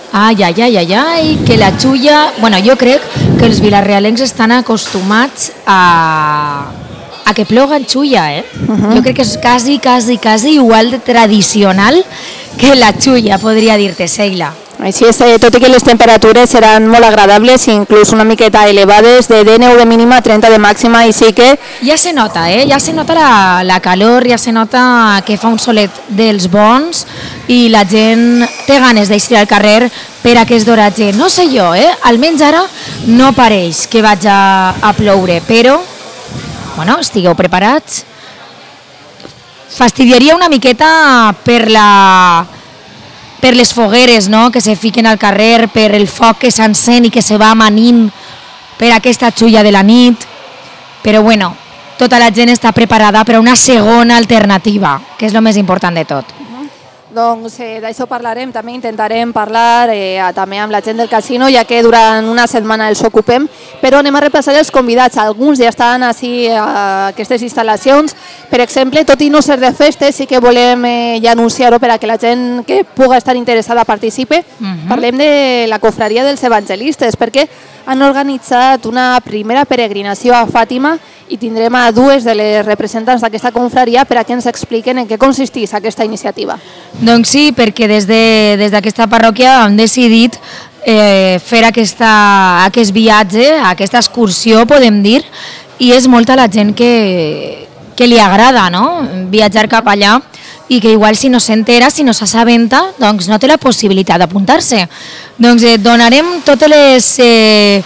Ai, que la xulla... Bueno, jo crec que els vilarealencs estan acostumats a que ploga en xulla, eh? Jo crec que és quasi igual de tradicional que la xulla, podria dir-te, Sheila. Així és, tot i que les temperatures seran molt agradables, inclús una miqueta elevades, de 9 de mínima a 30 de màxima, i sí que... Ja se nota, ja se nota la calor, ja se nota que fa un solet dels bons i la gent té ganes d'eixir al carrer per aquest oratge. No sé jo, almenys ara no pareix que vaig a ploure, però, bueno, estigueu preparats. Fastidiaria una miqueta per les fogueres, no?, que se fiquen al carrer, per el foc que s'encén i que se va amanint per aquesta xulla de la nit. Però bueno, tota la gent està preparada per a una segona alternativa, que és el més important de tot. Doncs d'això parlarem, també intentarem parlar també amb la gent del casino, ja que durant una setmana els ocupem, però anem a repassar els convidats. Alguns ja estan així a aquestes instal·lacions. Per exemple, tot i no ser de festes, sí que volem ja anunciar-ho per a que la gent que pugui estar interessada participe. Parlem de la cofraria dels evangelistes, perquè han organitzat una primera peregrinació a Fàtima i tindrem a dues de les representants d'aquesta confraria per a que ens expliquen en què consisteix aquesta iniciativa. Doncs sí, perquè des d'aquesta parròquia hem decidit fer aquest viatge, aquesta excursió, podem dir, i és molta la gent que li agrada, no?, viatjar cap allà, i que igual si no s'entera, si no s'assabenta, doncs no té la possibilitat d'apuntar-se. Doncs donarem totes les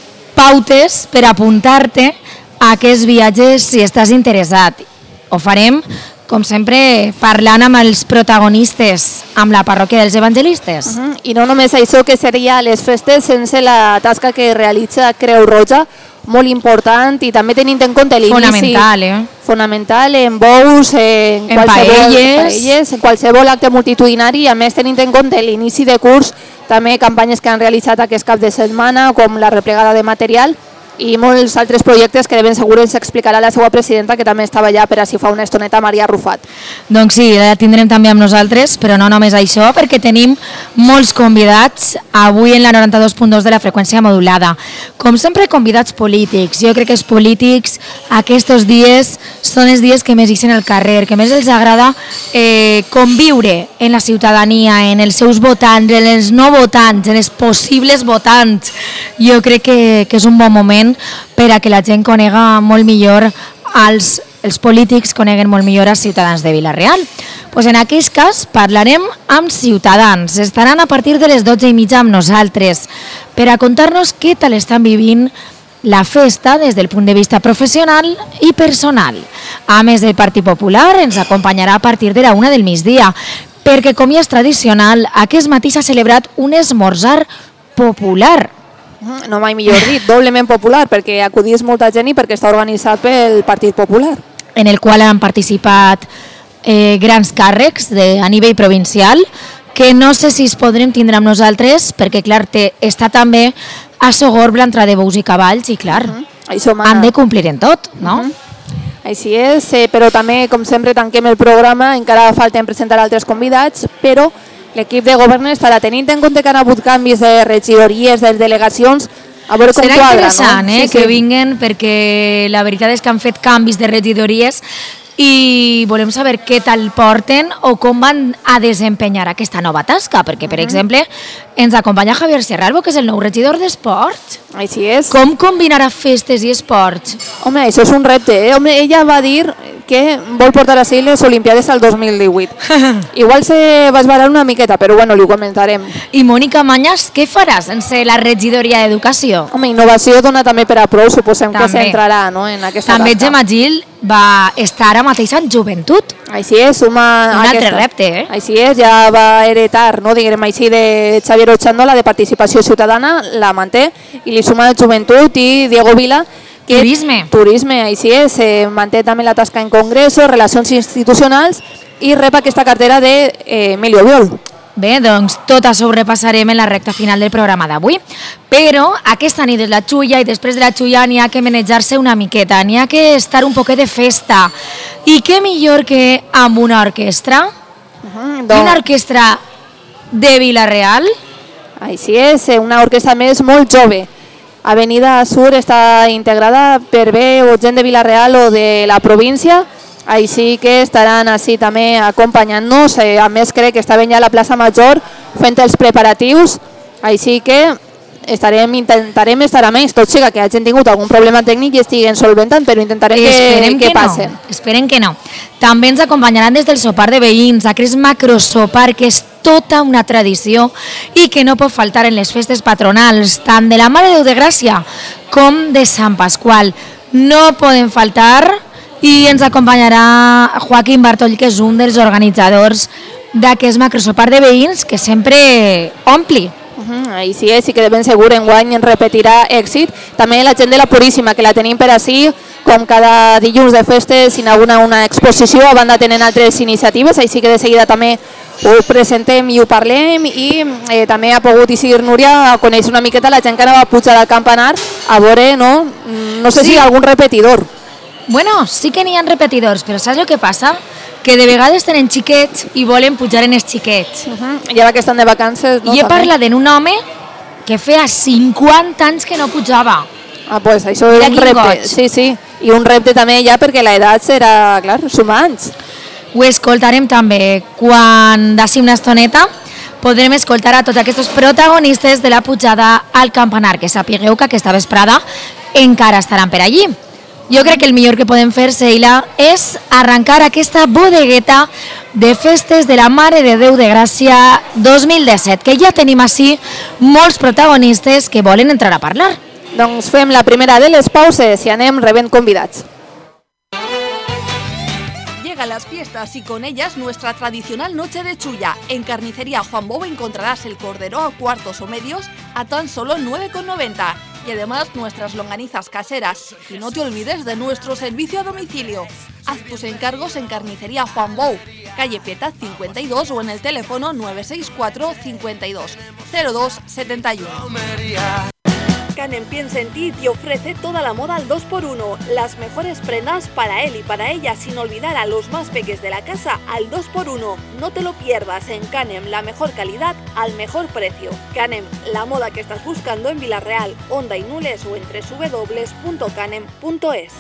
pautes per apuntar-te a aquests viatges si estàs interessat. Ho farem, com sempre, parlant amb els protagonistes, amb la parròquia dels evangelistes. I no només això, que seria les festes sense la tasca que realitza Creu Roja, molt important, i també tenint en compte l'inici... Fonamental, Fonamental, en bous, en paelles, en qualsevol acte multitudinari, i a més tenint en compte l'inici de curs, també campanyes que han realitzat aquest cap de setmana, com la replegada de material, i molts altres projectes que de ben segur ens explicarà la seva presidenta, que també estava allà per a si fa una estoneta, Maria Rufat. Doncs sí, la tindrem també amb nosaltres, però no només això, perquè tenim molts convidats avui en la 92.2 de la freqüència modulada. Com sempre, convidats polítics. Jo crec que els polítics aquests dies són els dies que més ixen al carrer, que més els agrada conviure en la ciutadania, en els seus votants, en els no votants, en els possibles votants. Jo crec que és un bon moment per a que la gent conega molt millor els polítics, coneguen molt millor els ciutadans de Vila-real. Pues en aquest cas parlarem amb ciutadans. Estaran a partir de les 12:30 amb nosaltres per a contar-nos què tal estan vivint la festa des del punt de vista professional i personal. A més, el Partit Popular ens acompanyarà a partir de la 1 del migdia, perquè, com ja és tradicional, aquest matí s'ha celebrat un esmorzar popular. No mai millor dit, doblement popular, perquè acudís molta gent i perquè està organitzat pel Partit Popular. En el qual han participat grans càrrecs a nivell provincial, que no sé si es podrem tindre amb nosaltres, perquè, clar, està també a Sogorb l'entrada de bous i cavalls, i, clar, han de complir en tot, no? Així és, però també, com sempre, tanquem el programa, encara falten presentar altres convidats, però l'equip de govern estarà tenint en compte que han hagut canvis de regidories, de delegacions, a veure com quadra, no? Serà interessant que vinguen, perquè la veritat és que han fet canvis de regidories i volem saber què tal porten o com van a desempenyar aquesta nova tasca, perquè, per exemple, ens acompanya Javier Serralbo, que és el nou regidor d'Esports. Així és. Com combinarà festes i esports? Home, això és un repte, Home, ella va dir que vol portar a ser les Olimpiades al 2018. Igual se va esbarar una miqueta, però bueno, li ho comentarem. I Mònica Mañas, què farà sense la regidoria d'Educació? Home, innovació dona també per a prou, suposem que s'entrarà, no?, en aquesta tasca. També Gemma Gil va estar ara mateix en joventut. Així és, un altre repte, Així és, ja va heretar, no, diguem així, de Xavier Ochandola, de Participació Ciutadana, la manté, i li suma de joventut, i Diego Vila, Turisme, així és, manté també la tasca en congressos, relacions institucionals, i rep aquesta cartera d'Emilio Biol. Bé, doncs tot això ho repassarem en la recta final del programa d'avui, però aquesta nit és la xulla i després de la xulla n'hi ha que manejar-se una miqueta, n'hi ha que estar un poquet de festa, i què millor que amb una orquestra, una orquestra de Vila-real. Així és, una orquestra més molt jove. Avenida Sur està integrada per veu o gent de Vila-real o de la província, així que estaran així també acompanyant-nos. A més, crec que estaven ja a la plaça Major fent els preparatius, així que intentarem estar amb ells, tot siga que hagin tingut algun problema tècnic i estiguen solventant, però intentarem que passen. Esperem que no. També ens acompanyaran des del sopar de veïns, aquest macrosopar que és tota una tradició i que no pot faltar en les festes patronals, tant de la Mare de Déu de Gràcia com de Sant Pasqual. No poden faltar i ens acompanyarà Joaquim Bartoll, que és un dels organitzadors d'aquest macrosopar de veïns que sempre ompli. Així és, i que de ben segur enguany en repetirà èxit. També la gent de la Puríssima, que la tenim per ací, com cada dilluns de festes s'inaugura una exposició, a banda tenen altres iniciatives, així que de seguida també ho presentem i ho parlem, i també ha pogut Isidre Núria a conèixer una miqueta la gent que anava a pujar al campanar a veure, no sé si algun repetidor. Bueno, sí que n'hi ha repetidors, però saps el que passa? Que de vegades tenen xiquets i volen pujar en els xiquets. I ara que estan de vacances... I he parlat d'un home que feia 50 anys que no pujava. Pues això era un repte. Sí, i un repte també ja perquè l'edat serà, clar, suma anys. Ho escoltarem també quan d'ací una estoneta podrem escoltar a tots aquests protagonistes de la pujada al campanar, que sapigueu que aquesta vesprada encara estaran per allí. Jo crec que el millor que podem fer, Seila, és arrencar aquesta bodegueta de festes de la Mare de Déu de Gràcia 2017, que ja tenim així molts protagonistes que volen entrar a parlar. Doncs fem la primera de les pauses i anem rebent convidats. Llegan las fiestas y con ellas nuestra tradicional noche de chulla. En Carnicería Juan Bou encontrarás el cordero a cuartos o medios a tan solo 9,90. Y además nuestras longanizas caseras. Y no te olvides de nuestro servicio a domicilio. Haz tus encargos en Carnicería Juan Bou, calle Pietad 52 o en el teléfono 964 52 02 71. Canem piensa en ti y te ofrece toda la moda al 2x1. Las mejores prendas para él y para ella, sin olvidar a los más peques de la casa al 2x1. No te lo pierdas. En Canem, la mejor calidad al mejor precio. Canem, la moda que estás buscando en Vila-real, Onda y Nules o en www.canem.es.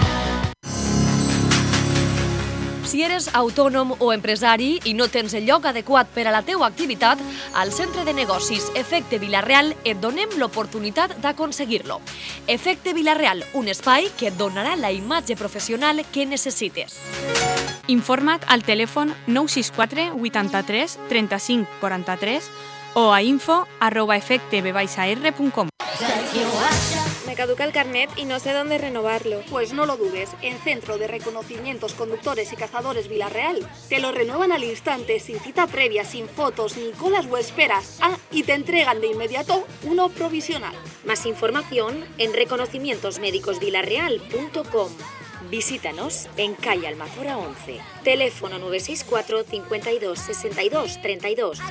Si eres autònom o empresari i no tens el lloc adequat per a la teua activitat, al Centre de Negocis Efecte Vila-real et donem l'oportunitat d'aconseguir-lo. Efecte Vila-real, un espai que et donarà la imatge professional que necessites. Informa't al telèfon 964 83 35 43 o a info@efectevr.com. Me caduca el carnet y no sé dónde renovarlo. Pues no lo dudes, en Centro de Reconocimientos Conductores y Cazadores Vila-real te lo renuevan al instante, sin cita previa, sin fotos, ni colas o esperas. Y te entregan de inmediato uno provisional. Más información en reconocimientosmédicosvilarreal.com. Visítanos en calle Almazora 11. Teléfono 964 52 62 32.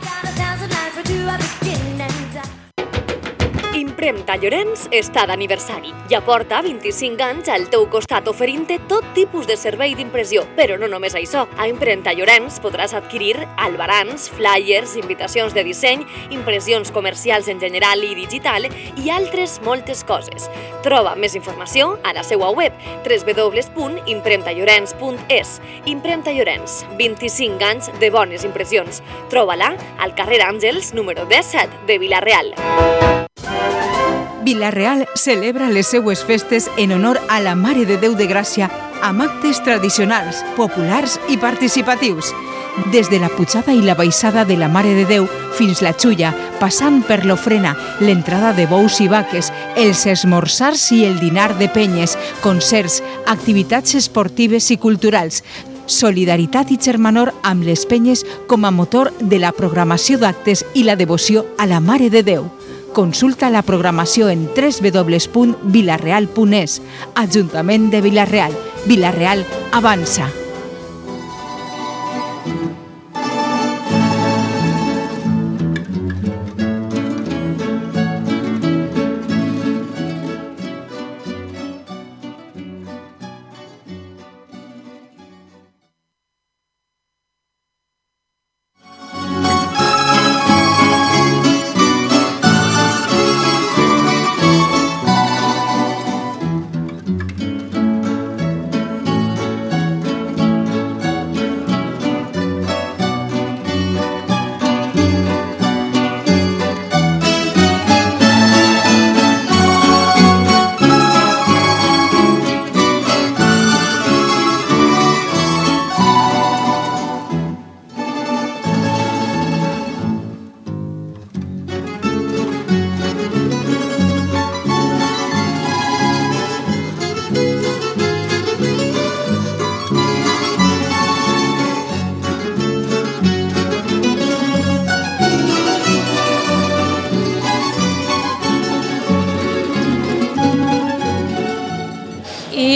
Impremta Llorenç està d'aniversari i aporta 25 anys al teu costat oferint-te tot tipus de servei d'impressió. Però no només això. A Impremta Llorenç podràs adquirir albarans, flyers, invitacions de disseny, impressions comercials en general i digital i altres moltes coses. Troba més informació a la seva web www.impremtallorens.es. Impremta Llorenç, 25 anys de bones impressions. Troba-la al carrer Àngels, número 17 de Vila-real. Vila-real celebra les seues festes en honor a la Mare de Déu de Gràcia amb actes tradicionals, populars i participatius. Des de la pujada i la baixada de la Mare de Déu fins la xulla, passant per l'ofrena, l'entrada de bous i vaques, els esmorzars i el dinar de penyes, concerts, activitats esportives i culturals, solidaritat i germanor amb les penyes com a motor de la programació d'actes i la devoció a la Mare de Déu. Consulta la programació en www.vilareal.es. Ajuntament de Vila-real. Vila-real avança.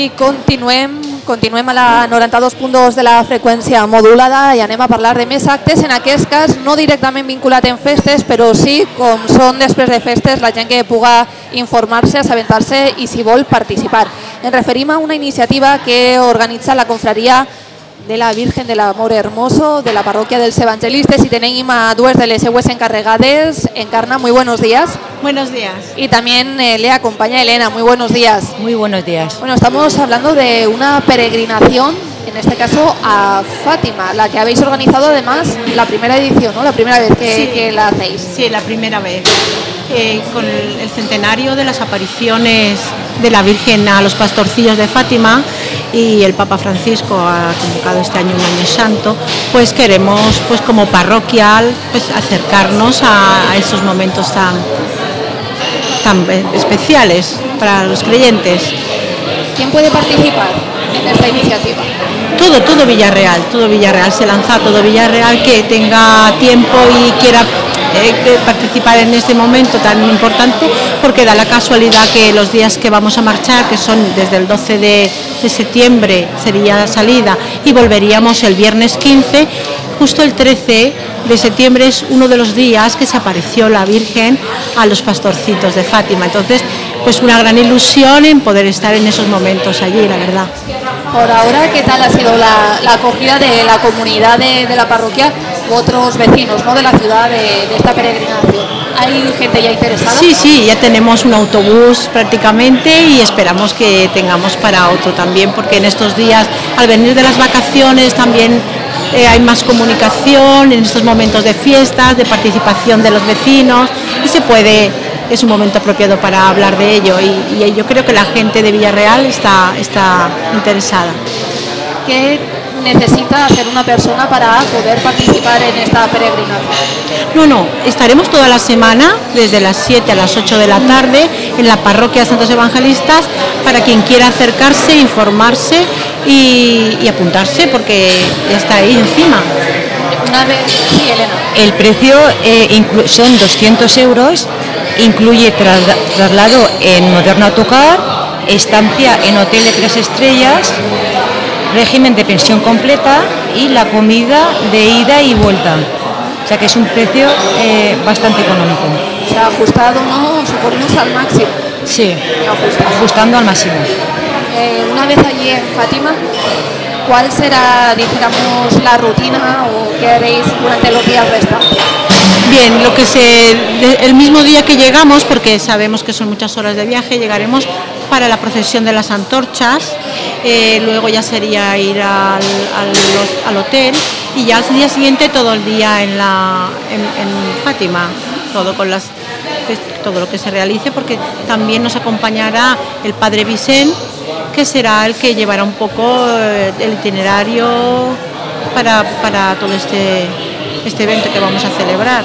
I continuem a la 92.2 de la freqüència modulada i anem a parlar de més actes, en aquest cas no directament vinculat en festes, però sí, com són després de festes, la gent que puga informar-se, assabentar-se i si vol participar. Ens referim a una iniciativa que organitza la confraria de la Virgen del Amor Hermoso de la parroquia dels Evangelistes y tenim a dues de les seues encarregades. Encarna, muy buenos días. Buenos días. Y también le acompaña Elena, muy buenos días. Muy buenos días. Bueno, estamos hablando de una peregrinación, en este caso a Fátima, la que habéis organizado además la primera edición, ¿no? La primera vez que la hacéis. Sí, la primera vez. Con el centenario de las apariciones de la Virgen a los pastorcillos de Fátima, y el Papa Francisco ha convocado este año un año santo, pues queremos, pues como parroquial, pues acercarnos a esos momentos tan especiales para los creyentes. ¿Quién puede participar en esta iniciativa? Todo Villarreal, se lanza todo Villarreal que tenga tiempo y quiera participar en este momento tan importante, porque da la casualidad que los días que vamos a marchar, que son desde el 12 de septiembre sería la salida y volveríamos el viernes 15, justo el 13 de septiembre es uno de los días que se apareció la Virgen a los pastorcitos de Fátima. Entonces, pues una gran ilusión en poder estar en esos momentos allí, la verdad. Por ahora, ¿qué tal ha sido la acogida de la comunidad de la parroquia u otros vecinos, ¿no?, de la ciudad de esta peregrinación? ¿Hay gente ya interesada? Sí, ya tenemos un autobús prácticamente y esperamos que tengamos para otro también, porque en estos días, al venir de las vacaciones, también hay más comunicación en estos momentos de fiestas, de participación de los vecinos, y es un momento apropiado para hablar de ello, y yo creo que la gente de Villarreal está interesada. ¿Qué necesita hacer una persona para poder participar en esta peregrinación? No, estaremos toda la semana, desde las 7 a las 8 de la tarde, en la parroquia de Santos Evangelistas, para quien quiera acercarse, informarse y apuntarse, porque ya está ahí encima. Sí, Elena. El precio son 200 euros, incluye traslado en moderno autocar, estancia en hotel de 3 estrellas, régimen de pensión completa y la comida de ida y vuelta. O sea que es un precio bastante económico. Se ha ajustado, ¿no? Suponemos al máximo. Sí, ajustando al máximo. Una vez allí en Fátima, ¿cuál será, dijéramos, la rutina o qué haréis durante los días restantes? Bien, el mismo día que llegamos, porque sabemos que son muchas horas de viaje, llegaremos para la procesión de las antorchas, luego ya sería ir al hotel, y ya al día siguiente todo el día en Fátima, todo lo que se realice, porque también nos acompañará el Padre Vicent, que será el que llevará un poco el itinerario para todo este evento que vamos a celebrar,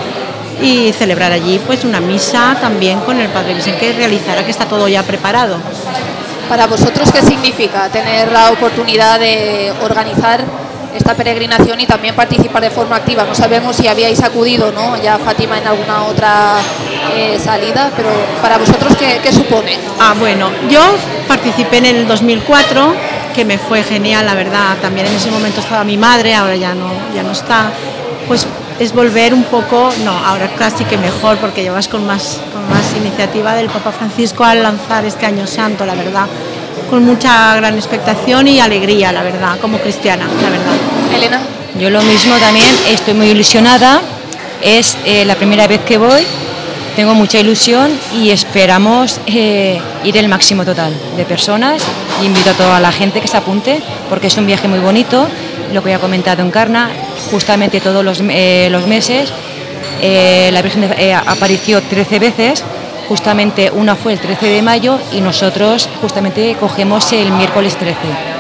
y celebrar allí pues una misa también con el Padre Vicente, que realizará, que está todo ya preparado. Para vosotros, ¿qué significa tener la oportunidad de organizar esta peregrinación y también participar de forma activa? No sabemos si habíais acudido, ¿no?, ya a Fátima en alguna otra salida, pero para vosotros, ¿qué supone? Bueno, yo participé en el 2004, que me fue genial, la verdad. También en ese momento estaba mi madre, ahora ya no está. Pues es volver un poco, ahora casi que mejor, porque llevas con más iniciativa del Papa Francisco al lanzar este año santo, la verdad, con mucha gran expectación y alegría, la verdad, como cristiana, la verdad. Elena. Yo lo mismo también, estoy muy ilusionada, es la primera vez que voy, tengo mucha ilusión y esperamos ir el máximo total de personas, y invito a toda la gente que se apunte, porque es un viaje muy bonito, lo que ya ha comentado Encarna. Justamente todos los meses la Virgen apareció 13 veces, justamente una fue el 13 de mayo y nosotros justamente cogemos el miércoles 13.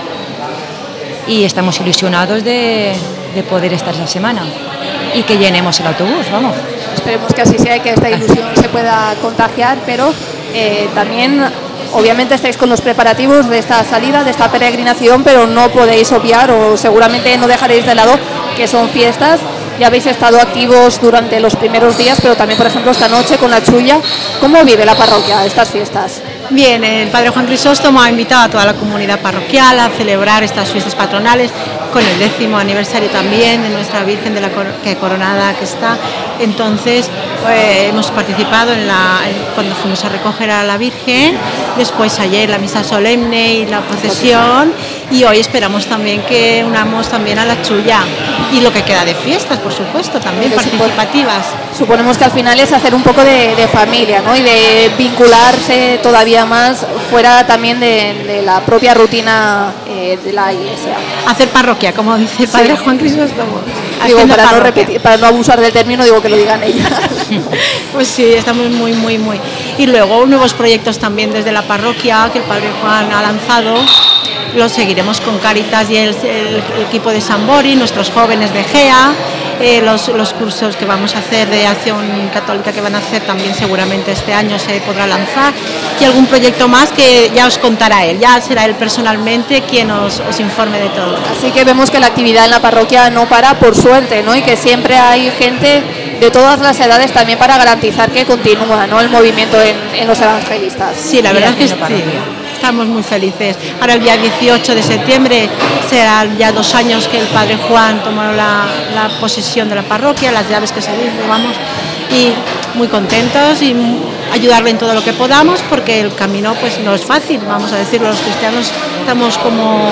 Y estamos ilusionados de poder estar esa semana y que llenemos el autobús, vamos. Esperemos que así sea y que esta ilusión se pueda contagiar, pero también obviamente estáis con los preparativos de esta salida, de esta peregrinación, pero no podéis obviar, o seguramente no dejaréis de lado, que son fiestas. Ya habéis estado activos durante los primeros días, pero también, por ejemplo, esta noche con la Chulla. ¿Cómo vive la parroquia estas fiestas? Bien, el Padre Juan Crisóstomo ha invitado a toda la comunidad parroquial a celebrar estas fiestas patronales con el 10º aniversario también de nuestra Virgen de la Coronada que está. Entonces hemos participado cuando fuimos a recoger a la Virgen, después ayer la misa solemne y la procesión, y hoy esperamos también que unamos también a la Chulla y lo que queda de fiestas, por supuesto, también participativas. Suponemos que al final es hacer un poco de familia, ¿no? Y de vincularse todavía más fuera también de la propia rutina de la Iglesia. Hacer parroquia, como dice el Padre Juan Crisóstomo. Digo, para no abusar del término, digo que lo digan ellas. Pues sí, estamos muy. Y luego nuevos proyectos también desde la parroquia que el Padre Juan ha lanzado. Los seguiremos con Cáritas y el equipo de Sambori, nuestros jóvenes de GEA, los cursos que vamos a hacer de acción católica que van a hacer también seguramente este año se podrá lanzar, y algún proyecto más que ya os contará él, ya será él personalmente quien os informe de todo. Así que vemos que la actividad en la parroquia no para, por suerte, ¿no? Y que siempre hay gente de todas las edades también para garantizar que continúa, ¿no?, el movimiento en los evangelistas. Sí, la verdad es que sí. Estamos muy felices. Ahora el día 18 de septiembre serán ya 2 años que el Padre Juan tomó la posesión de la parroquia, las llaves que se dice, vamos, y muy contentos y ayudarle en todo lo que podamos, porque el camino pues no es fácil, vamos a decirlo, los cristianos estamos como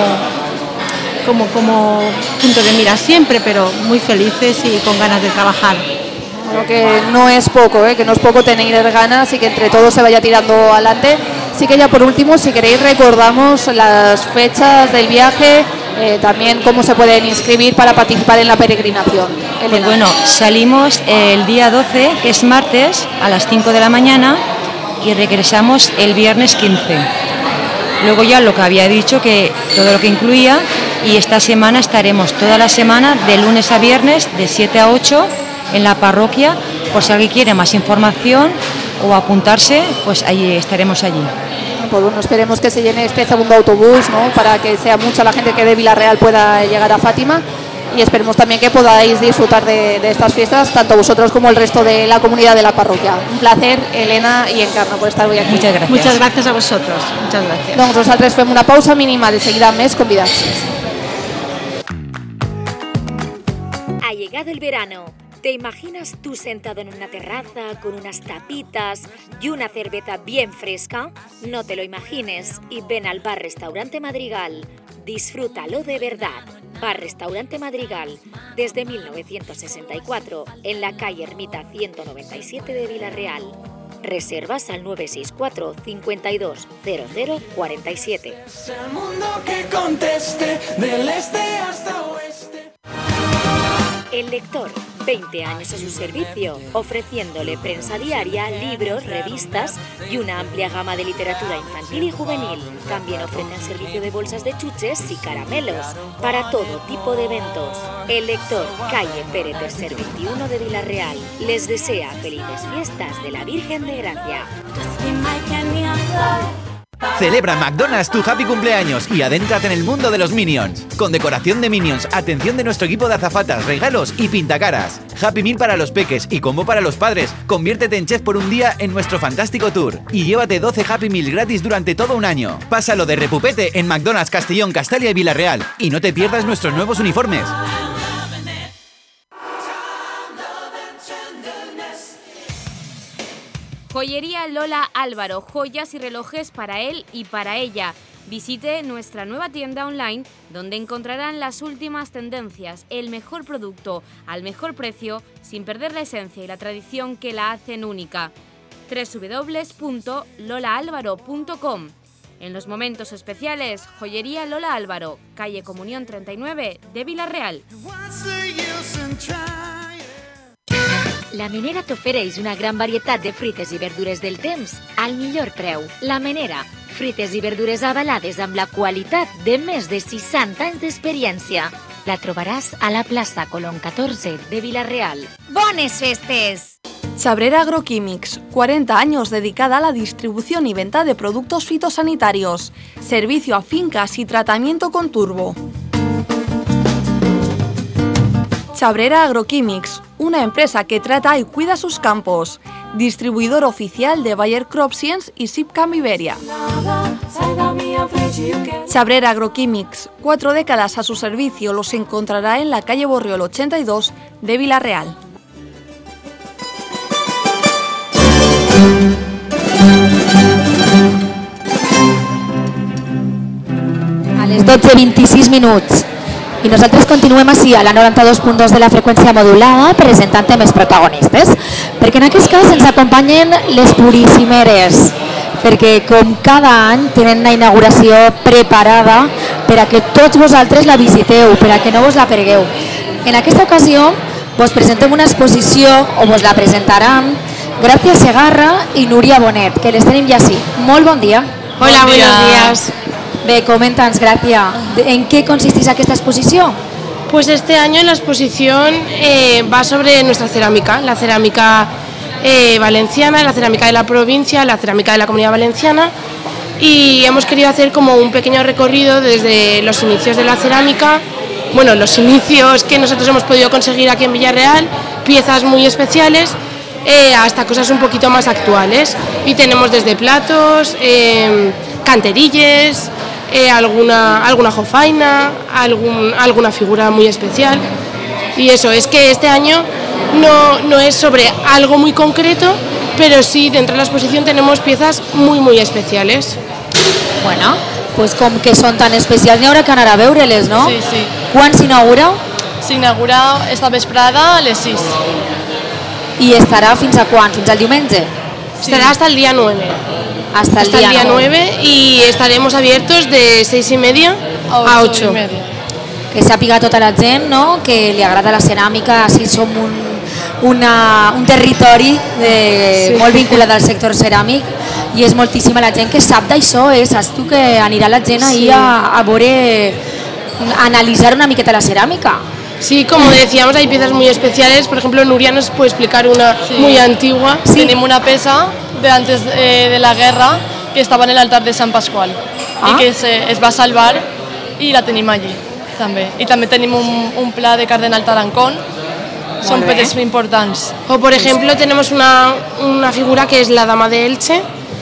punto de mira siempre, pero muy felices y con ganas de trabajar. Bueno, que no es poco, que no es poco tener ganas y que entre todos se vaya tirando adelante. Sí que ya por último, si queréis, recordamos las fechas del viaje, también cómo se pueden inscribir para participar en la peregrinación. Pues bueno, salimos el día 12, que es martes, a las 5 de la mañana y regresamos el viernes 15. Luego ya lo que había dicho, que todo lo que incluía, y esta semana estaremos toda la semana, de lunes a viernes, de 7 a 8, en la parroquia, por si alguien quiere más información o apuntarse, pues ahí estaremos allí. Pues bueno, esperemos que se llene este segundo autobús, ¿no?, para que sea mucha la gente que de Villarreal pueda llegar a Fátima, y esperemos también que podáis disfrutar de estas fiestas, tanto vosotros como el resto de la comunidad de la parroquia. Un placer, Elena y Encarna, por estar hoy aquí. Muchas gracias. Muchas gracias a vosotros. Muchas gracias. Doncs nosaltres fem una pausa mínima, de seguida més convidats. Ha llegado el verano. ¿Te imaginas tú sentado en una terraza con unas tapitas y una cerveza bien fresca? No te lo imagines y ven al Bar-Restaurante Madrigal. Disfrútalo de verdad. Bar-Restaurante Madrigal, desde 1964, en la calle Ermita 197 de Villarreal. Reservas al 964 52 00 47. Es el mundo que conteste, del este hasta oeste. El Lector, 20 años a su servicio, ofreciéndole prensa diaria, libros, revistas y una amplia gama de literatura infantil y juvenil. También ofrecen servicio de bolsas de chuches y caramelos para todo tipo de eventos. El Lector, calle Pérez Tercer 21 de Villarreal, les desea felices fiestas de la Virgen de Gracia. Celebra McDonald's tu happy cumpleaños y adéntrate en el mundo de los Minions. Con decoración de Minions, atención de nuestro equipo de azafatas, regalos y pintacaras. Happy Meal para los peques y combo para los padres. Conviértete en chef por un día en nuestro fantástico tour. Y llévate 12 Happy Meal gratis durante todo un año. Pásalo de repupete en McDonald's Castellón, Castalia y Villarreal. Y no te pierdas nuestros nuevos uniformes. Joyería Lola Álvaro, joyas y relojes para él y para ella. Visite nuestra nueva tienda online donde encontrarán las últimas tendencias, el mejor producto al mejor precio sin perder la esencia y la tradición que la hacen única. www.lolaalvaro.com. En los momentos especiales, Joyería Lola Álvaro, calle Comunión 39 de Villarreal. La Menera t'ofereix una gran varietat de fruites i verdures del temps al millor preu. La Menera, fruites i verdures avalades amb la qualitat de més de 60 anys d'experiència. La trobaràs a la plaça Colón 14 de Villarreal. ¡Bones festes! Chabrera Agroquímics, 40 años dedicada a la distribución y venta de productos fitosanitarios. Servicio a fincas y tratamiento con turbo. Chabrera Agroquímics, una empresa que trata y cuida sus campos. Distribuidor oficial de Bayer Crop Science y Sipcam Iberia. Xabrera Agroquímics, 4 décadas a su servicio, los encontrará en la calle Borriol 82 de Vila-real. A les 12:26 minuts. I nosaltres continuem així a la 92.2 de la freqüència modulada presentant temes protagonistes, perquè en aquest cas ens acompanyen les Puríssimeres, perquè com cada any tenen una inauguració preparada per a que tots vosaltres la visiteu, per a que no vos la pergueu. En aquesta ocasió vos presentem una exposició, o vos la presentaran, Gràcia Segarra i Núria Bonet, que les tenim ja així. Molt bon dia. Hola, buenos días. Bé, coméntanos, Gracia, ¿en qué consistís esta exposición? Pues este año la exposición va sobre nuestra cerámica, la cerámica valenciana, la cerámica de la provincia, la cerámica de la Comunidad Valenciana, y hemos querido hacer como un pequeño recorrido desde los inicios de la cerámica, bueno, los inicios que nosotros hemos podido conseguir aquí en Villarreal, piezas muy especiales, hasta cosas un poquito más actuales, y tenemos desde platos, canterillas, alguna jofaina, alguna figura muy especial. Y eso, es que este año no es sobre algo muy concreto, pero sí dentro de la exposición tenemos piezas muy especiales. Bueno, pues com que són tan especials, n'hi haurà que anar a veure-les, no? Sí, sí. Quan s'inaugura? S'inaugura esta vesprada a les 6. I estarà fins a quan? Fins al diumenge? Sí. Estará hasta el día 9. Hasta el día 9 y estaremos abiertos de 6:30 a 8. Que sàpiga tota la gent, no?, que li agrada la ceràmica, així som un territori molt vinculat al sector ceràmic i és moltíssima la gent que sap d'això, saps tu que anirà la gent ahí a veure, a analitzar una miqueta la ceràmica. Sí, como decíamos, hay piezas muy especiales. Por ejemplo, Nuria nos puede explicar una muy antigua. Sí. Tenemos una pesa de antes de la guerra que estaba en el altar de San Pascual y que es va salvar y la tenim allí també. I també tenim un pla de Cardenal Tarancón. Son peces importantes. O por ejemplo tenemos una figura que es la Dama de Elche,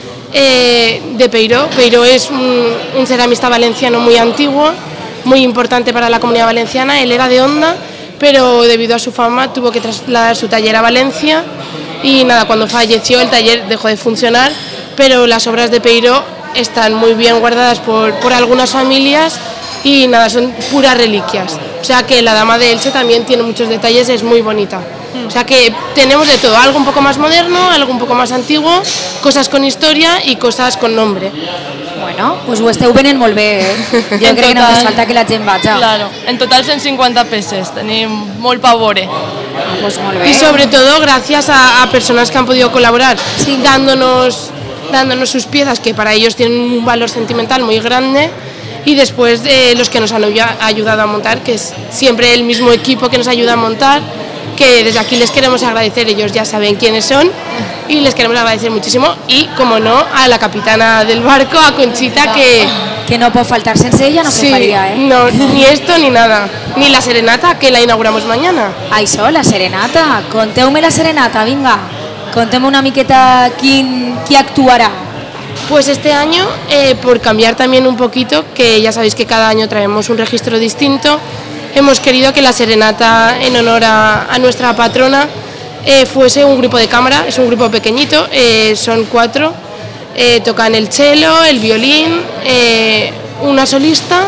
de Peiró. Peiró es un ceramista valenciano muy antiguo, muy importante para la Comunidad Valenciana. Él era de Onda, pero debido a su fama tuvo que trasladar su taller a Valencia y nada, cuando falleció el taller dejó de funcionar, pero las obras de Peiró están muy bien guardadas por algunas familias y nada, son puras reliquias. O sea que la Dama de Elche también tiene muchos detalles, es muy bonita. O sea que tenemos de todo, algo un poco más moderno, algo un poco más antiguo, cosas con historia y cosas con nombre. Bueno, pues ho esteu venent molt bé, Jo crec que només falta que la gent vagi. Claro, en total 150 peces, tenim molt pa veure. Pues molt bé. Y sobre todo gracias a personas que han podido colaborar, dándonos sus piezas que para ellos tienen un valor sentimental muy grande, y después los que nos han ayudado a montar, que es siempre el mismo equipo que nos ayuda a montar, que desde aquí les queremos agradecer, ellos ya saben quiénes son y les queremos agradecer muchísimo, y como no a la capitana del barco, a Conchita, que no pot faltar sense ella, no se faria, no, ni esto ni nada, ni la serenata que la inauguramos mañana. Això, la serenata, conteu-me la serenata, vinga, conteu-me una miqueta qui actuarà. Pues este año, por cambiar también un poquito, que ya sabéis que cada año traemos un registro distinto, hemos querido que la serenata en honor a nuestra patrona fuese un grupo de cámara. Es un grupo pequeñito, son 4, tocan el cello, el violín, una solista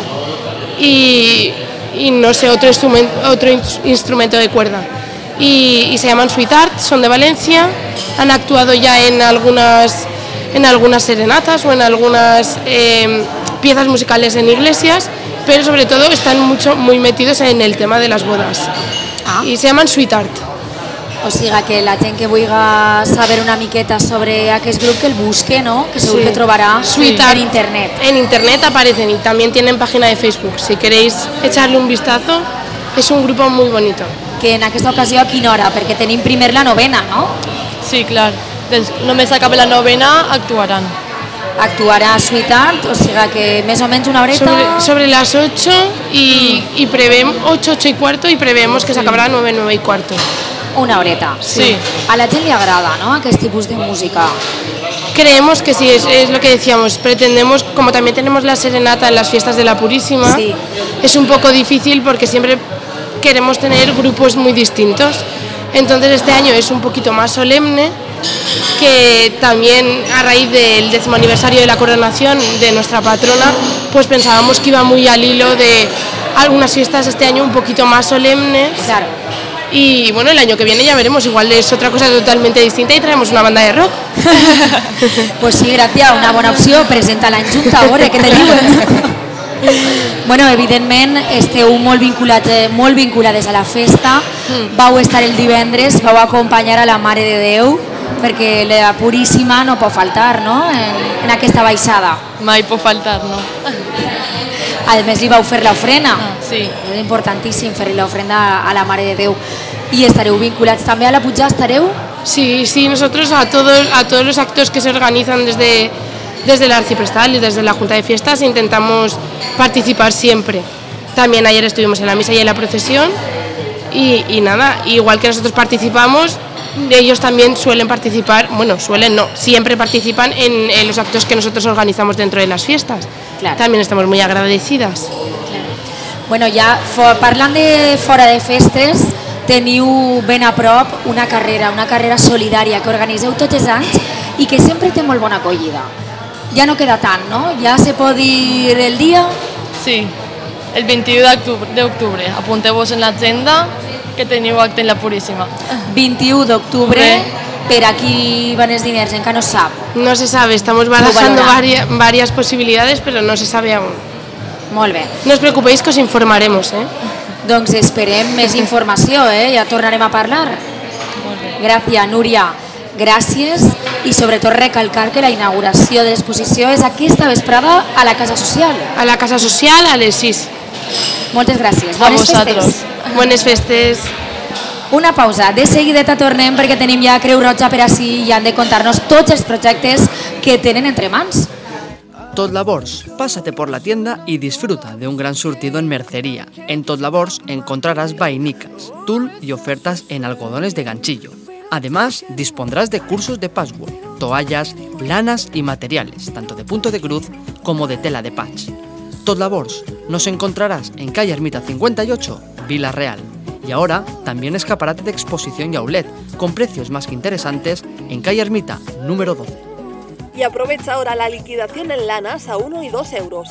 y no sé, otro instrumento de cuerda. Y se llaman Sweetheart, son de Valencia, han actuado ya en algunas serenatas o en algunas piezas musicales en iglesias, pero sobre todo están muy metidos en el tema de las bodas. Y se llaman Sweetheart. O sigui que la gent que vulgui saber una miqueta sobre aquest grup que el busque, ¿no? Que segur que trobarà en internet. En internet aparecen y también tienen página de Facebook. Si queréis echarle un vistazo, es un grupo muy bonito. Que en aquesta ocasió a quina hora? Perquè tenim primer la novena, no? Sí, clar. Només acabe la novena actuaran. Actuarà Sweetheart, o sigui que més o menys una horeta... Sobre las 8 y prevemos 8 y cuarto, y prevemos que se acabará 9 y cuarto. una horeta. Sí. A la gent li agrada, ¿no?, aquest tipus de música. Creemos que sí, es lo que decíamos, pretendemos, como también tenemos la serenata en las fiestas de la Purísima, sí, es un poco difícil porque siempre queremos tener grupos muy distintos. Entonces este año es un poquito más solemne, que también a raíz del 10º aniversario de la coronación de nuestra patrona, pues pensábamos que iba muy al hilo de algunas fiestas este año un poquito más solemnes. Claro. Y bueno, el año que viene ya veremos, igual es otra cosa totalmente distinta y traemos una banda de rock. Pues sí, Gràcia, una bona opció, presenta l'any junta, a veure què te diuen. Bueno, evidentment esteu molt vinculades a la festa, vau estar el divendres, vau acompanyar a la Mare de Déu, perquè la Puríssima no pot faltar, no?, en aquesta baixada. Mai pot faltar, no. A més, li vau fer l'ofrena. Sí. És importantíssim fer l'ofrenda a la Mare de Déu. I estareu vinculats també a la pujada, estareu? Sí, nosotros a todos los actos que se organizan desde el arciprestal y desde la Junta de Fiestas intentamos participar siempre. También ayer estuvimos en la misa y en la procesión y nada, igual que nosotros participamos, ellos también suelen participar, siempre participan en los actos que nosotros organizamos dentro de las fiestas. Claro. También estamos muy agradecidas. Claro. Bueno, ja parlant de fora de festes, teniu ben a prop una carrera solidària que organiseu tots els anys i que sempre té molt bona acollida. Ja no queda tant, no? Ja se pot dir el dia? Sí, el 21 d'octubre. Apunteu-vos en l'agenda que teniu acte en la Puríssima. 21 d'octubre, per aquí van els diners, encara no se sap. No se sabe, estamos barajando varias posibilidades, pero no se sabe aún. Molt bé. No os preocupéis que os informaremos, Doncs esperem més informació, ja tornarem a parlar. Gràcies, Núria. Gràcies i sobretot recalcar que la inauguració de l'exposició és aquesta vesprada a la Casa Social. A la Casa Social a les 6. Moltes gràcies. Bones festes. Bones festes. Una pausa. De seguideta tornem perquè tenim ja Creu Roja per ací i han de contar-nos tots els projectes que tenen entre mans. Tot Labors, pásate por la tienda y disfruta de un gran surtido en mercería. En Tot Labors encontrarás vainicas, tul y ofertas en algodones de ganchillo. Además, dispondrás de cursos de patchwork, toallas, lanas y materiales, tanto de punto de cruz como de tela de patch. Tot Labors, nos encontrarás en calle Ermita 58, Vila Real. Y ahora también escaparate de exposición y outlet, con precios más que interesantes en calle Ermita, número 12. Y aprovecha ahora la liquidación en lanas a 1 y 2 euros.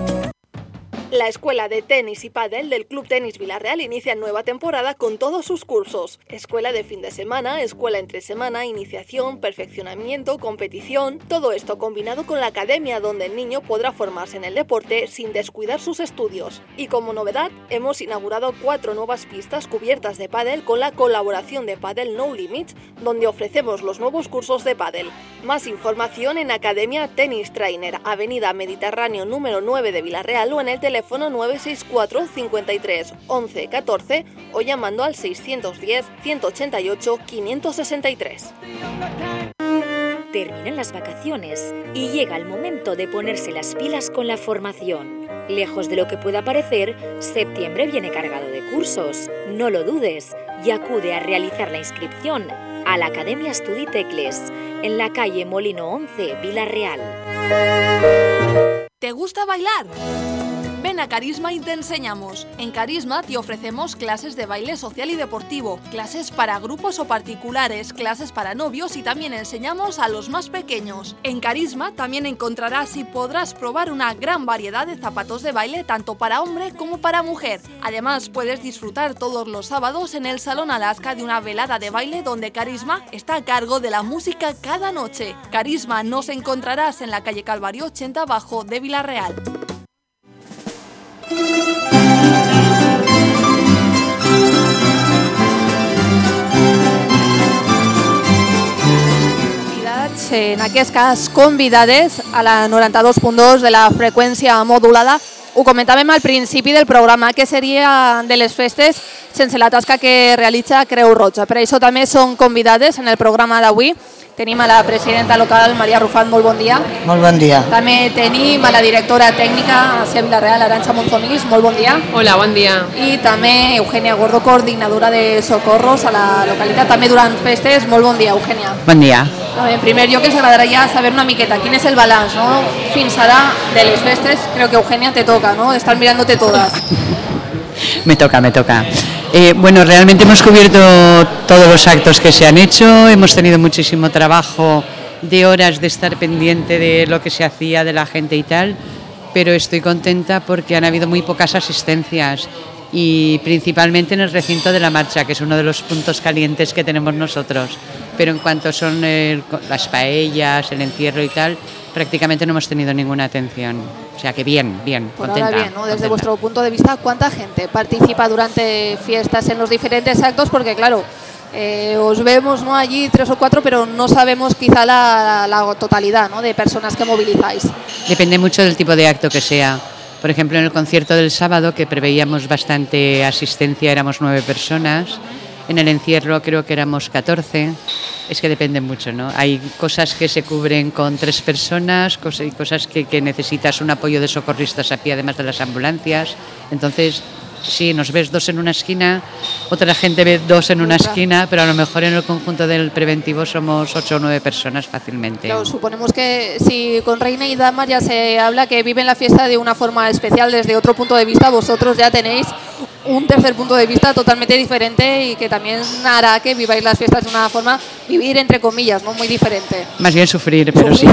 La Escuela de Tenis y Pádel del Club Tenis Villarreal inicia nueva temporada con todos sus cursos. Escuela de fin de semana, escuela entre semana, iniciación, perfeccionamiento, competición... Todo esto combinado con la academia donde el niño podrá formarse en el deporte sin descuidar sus estudios. Y como novedad, hemos inaugurado 4 nuevas pistas cubiertas de pádel con la colaboración de Padel No Limits, donde ofrecemos los nuevos cursos de pádel. Más información en Academia Tenis Trainer, Avenida Mediterráneo número 9 de Villarreal o en el teléfono 964 53 11 14 o llamando al 610 188 563. Terminan las vacaciones y llega el momento de ponerse las pilas con la formación. Lejos de lo que pueda parecer, septiembre viene cargado de cursos. No lo dudes y acude a realizar la inscripción a la Academia Estudi Tecles, en la calle Molino 11, Villarreal. ¿Te gusta bailar? Ven a Carisma y te enseñamos. En Carisma te ofrecemos clases de baile social y deportivo, clases para grupos o particulares, clases para novios y también enseñamos a los más pequeños. En Carisma también encontrarás y podrás probar una gran variedad de zapatos de baile tanto para hombre como para mujer. Además puedes disfrutar todos los sábados en el Salón Alaska de una velada de baile donde Carisma está a cargo de la música cada noche. Carisma nos encontrarás en la calle Calvario 80 Bajo de Villarreal. En aquest cas convidades a la 92.2 de la freqüència modulada ho comentàvem al principi del programa, que seria de les festes sense la tasca que realitza Creu Roja. Per això també són convidades en el programa d'avui. Tenim a la presidenta local, Maria Rufat, molt bon dia. Molt bon dia. També tenim a la directora tècnica, Asia Vilareal, Arantxa Monzonís, molt bon dia. Hola, bon dia. I també Eugènia Gordo, coordinadora de socorros a la localitat, també durant festes. Molt bon dia, Eugènia. Bon dia. En primer lloc, ens agradaria saber una miqueta quin és el balanç, ¿no? Fins ara de les festes. Creo que Eugènia te toca, ¿no? Estar mirándote todas. Me toca. Bueno, realmente hemos cubierto todos los actos que se han hecho, hemos tenido muchísimo trabajo de horas de estar pendiente de lo que se hacía, de la gente y tal, pero estoy contenta porque han habido muy pocas asistencias y principalmente en el recinto de la marcha, que es uno de los puntos calientes que tenemos nosotros, pero en cuanto son las paellas, el encierro y tal, prácticamente no hemos tenido ninguna atención. O sea que bien, Por contenta. ahora bien, ¿no? Desde contenta. vuestro punto de vista, ¿cuánta gente participa durante fiestas en los diferentes actos? Porque claro, os vemos, ¿no?, allí 3 o 4, pero no sabemos quizá la totalidad, ¿no?, de personas que movilizáis. Depende mucho del tipo de acto que sea. Por ejemplo, en el concierto del sábado, que preveíamos bastante asistencia, éramos 9 personas. En el encierro creo que éramos 14. Es que depende mucho, ¿no? Hay cosas que se cubren con 3 personas, cosas que necesitas un apoyo de socorristas a pie, además de las ambulancias. Entonces, sí, nos ves 2 en una esquina, otra gente ve 2 en una esquina, pero a lo mejor en el conjunto del preventivo somos 8 o 9 personas fácilmente. Claro, suponemos que si con Reina y Damas ya se habla que viven la fiesta de una forma especial desde otro punto de vista, vosotros ya tenéis un tercer punto de vista totalmente diferente y que también hará que viváis las fiestas de una forma, vivir entre comillas, ¿no?, muy diferente. Más bien sufrir, pero sí.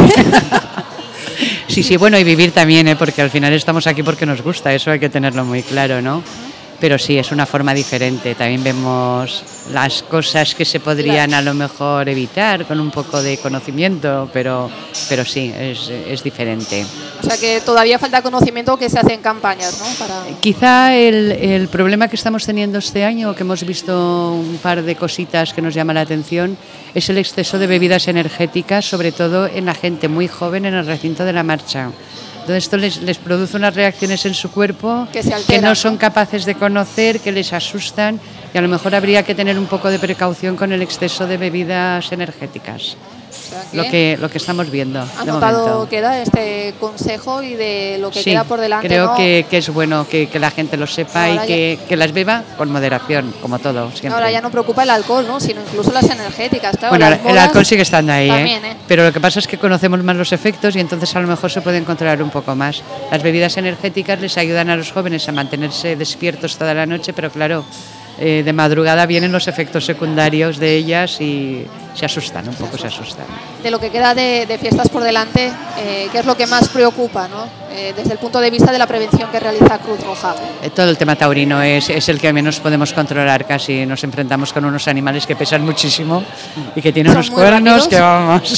Sí, bueno, y vivir también, porque al final estamos aquí porque nos gusta, eso hay que tenerlo muy claro, ¿no? Pero sí, es una forma diferente. También vemos las cosas que se podrían a lo mejor evitar con un poco de conocimiento, pero sí, es diferente. O sea que todavía falta conocimiento que se hace en campañas, ¿no? Quizá el problema que estamos teniendo este año, que hemos visto un par de cositas que nos llaman la atención, es el exceso de bebidas energéticas, sobre todo en la gente muy joven en el recinto de la marcha. Entonces esto les produce unas reacciones en su cuerpo que no son capaces de conocer, que les asustan, y a lo mejor habría que tener un poco de precaución con el exceso de bebidas energéticas. Lo que estamos viendo. Anotado queda este consejo y de lo que queda por delante. Creo ¿no? que es bueno que la gente lo sepa y que las beba con moderación, como todo. Siempre. Ahora ya no preocupa el alcohol, ¿no?, sino incluso las energéticas. Claro, bueno, las modas, el alcohol sigue estando ahí, también, pero lo que pasa es que conocemos más los efectos y entonces a lo mejor se pueden controlar un poco más. Las bebidas energéticas les ayudan a los jóvenes a mantenerse despiertos toda la noche, pero claro, de madrugada vienen los efectos secundarios de ellas y se asustan, un poco se asustan. De lo que queda de fiestas por delante, ¿qué es lo que más preocupa, ¿no?, desde el punto de vista de la prevención que realiza Cruz Roja? Todo el tema taurino es el que menos podemos controlar casi. Nos enfrentamos con unos animales que pesan muchísimo y que tienen unos cuernos que vamos.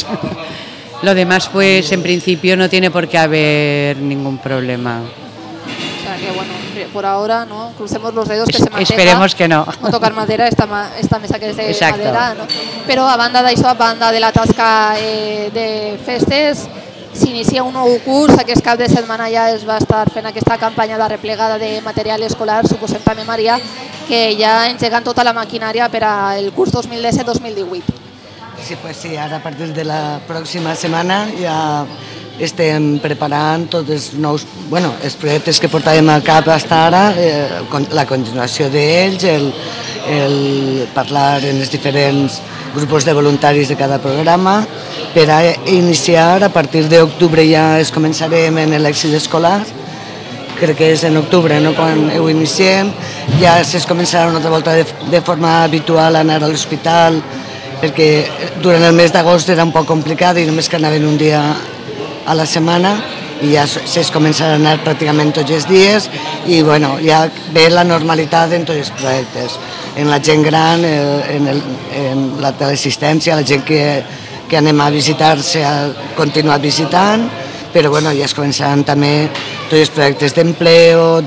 Lo demás, pues en principio no tiene por qué haber ningún problema. O sea que bueno, por ahora, ¿no?, crucemos los dedos que se mantenga. Esperemos que no. No tocar madera, esta mesa que es de Exacto. madera, ¿no? Però a banda d'això, a banda de la tasca de festes, s'inicia un nou curs. Aquest cap de setmana ja es va estar fent aquesta campanya de replegada de material escolar, suposem també, Maria, que ja engegant tota la maquinària per al curs 2017-2018. Sí, pues sí, ara a partir de la pròxima setmana ja estem preparant tots els nous, els projectes que portàvem a cap fins ara, la continuació d'ells, el parlar en els diferents grups de voluntaris de cada programa, per a iniciar, a partir d'octubre ja es començarem en l'èxit escolar, crec que és en octubre, no?, quan ho iniciem, ja es començarà una altra volta de forma habitual a anar a l'hospital, perquè durant el mes d'agost era un poc complicat i només que anaven un dia a la setmana i ja es començarà a anar pràcticament tots els dies i ja ve la normalitat en tots els projectes. En la gent gran, en la teleassistència, la gent que anem a visitar s'ha continuat visitant, però ja es començaran també tots els projectes d'empleo,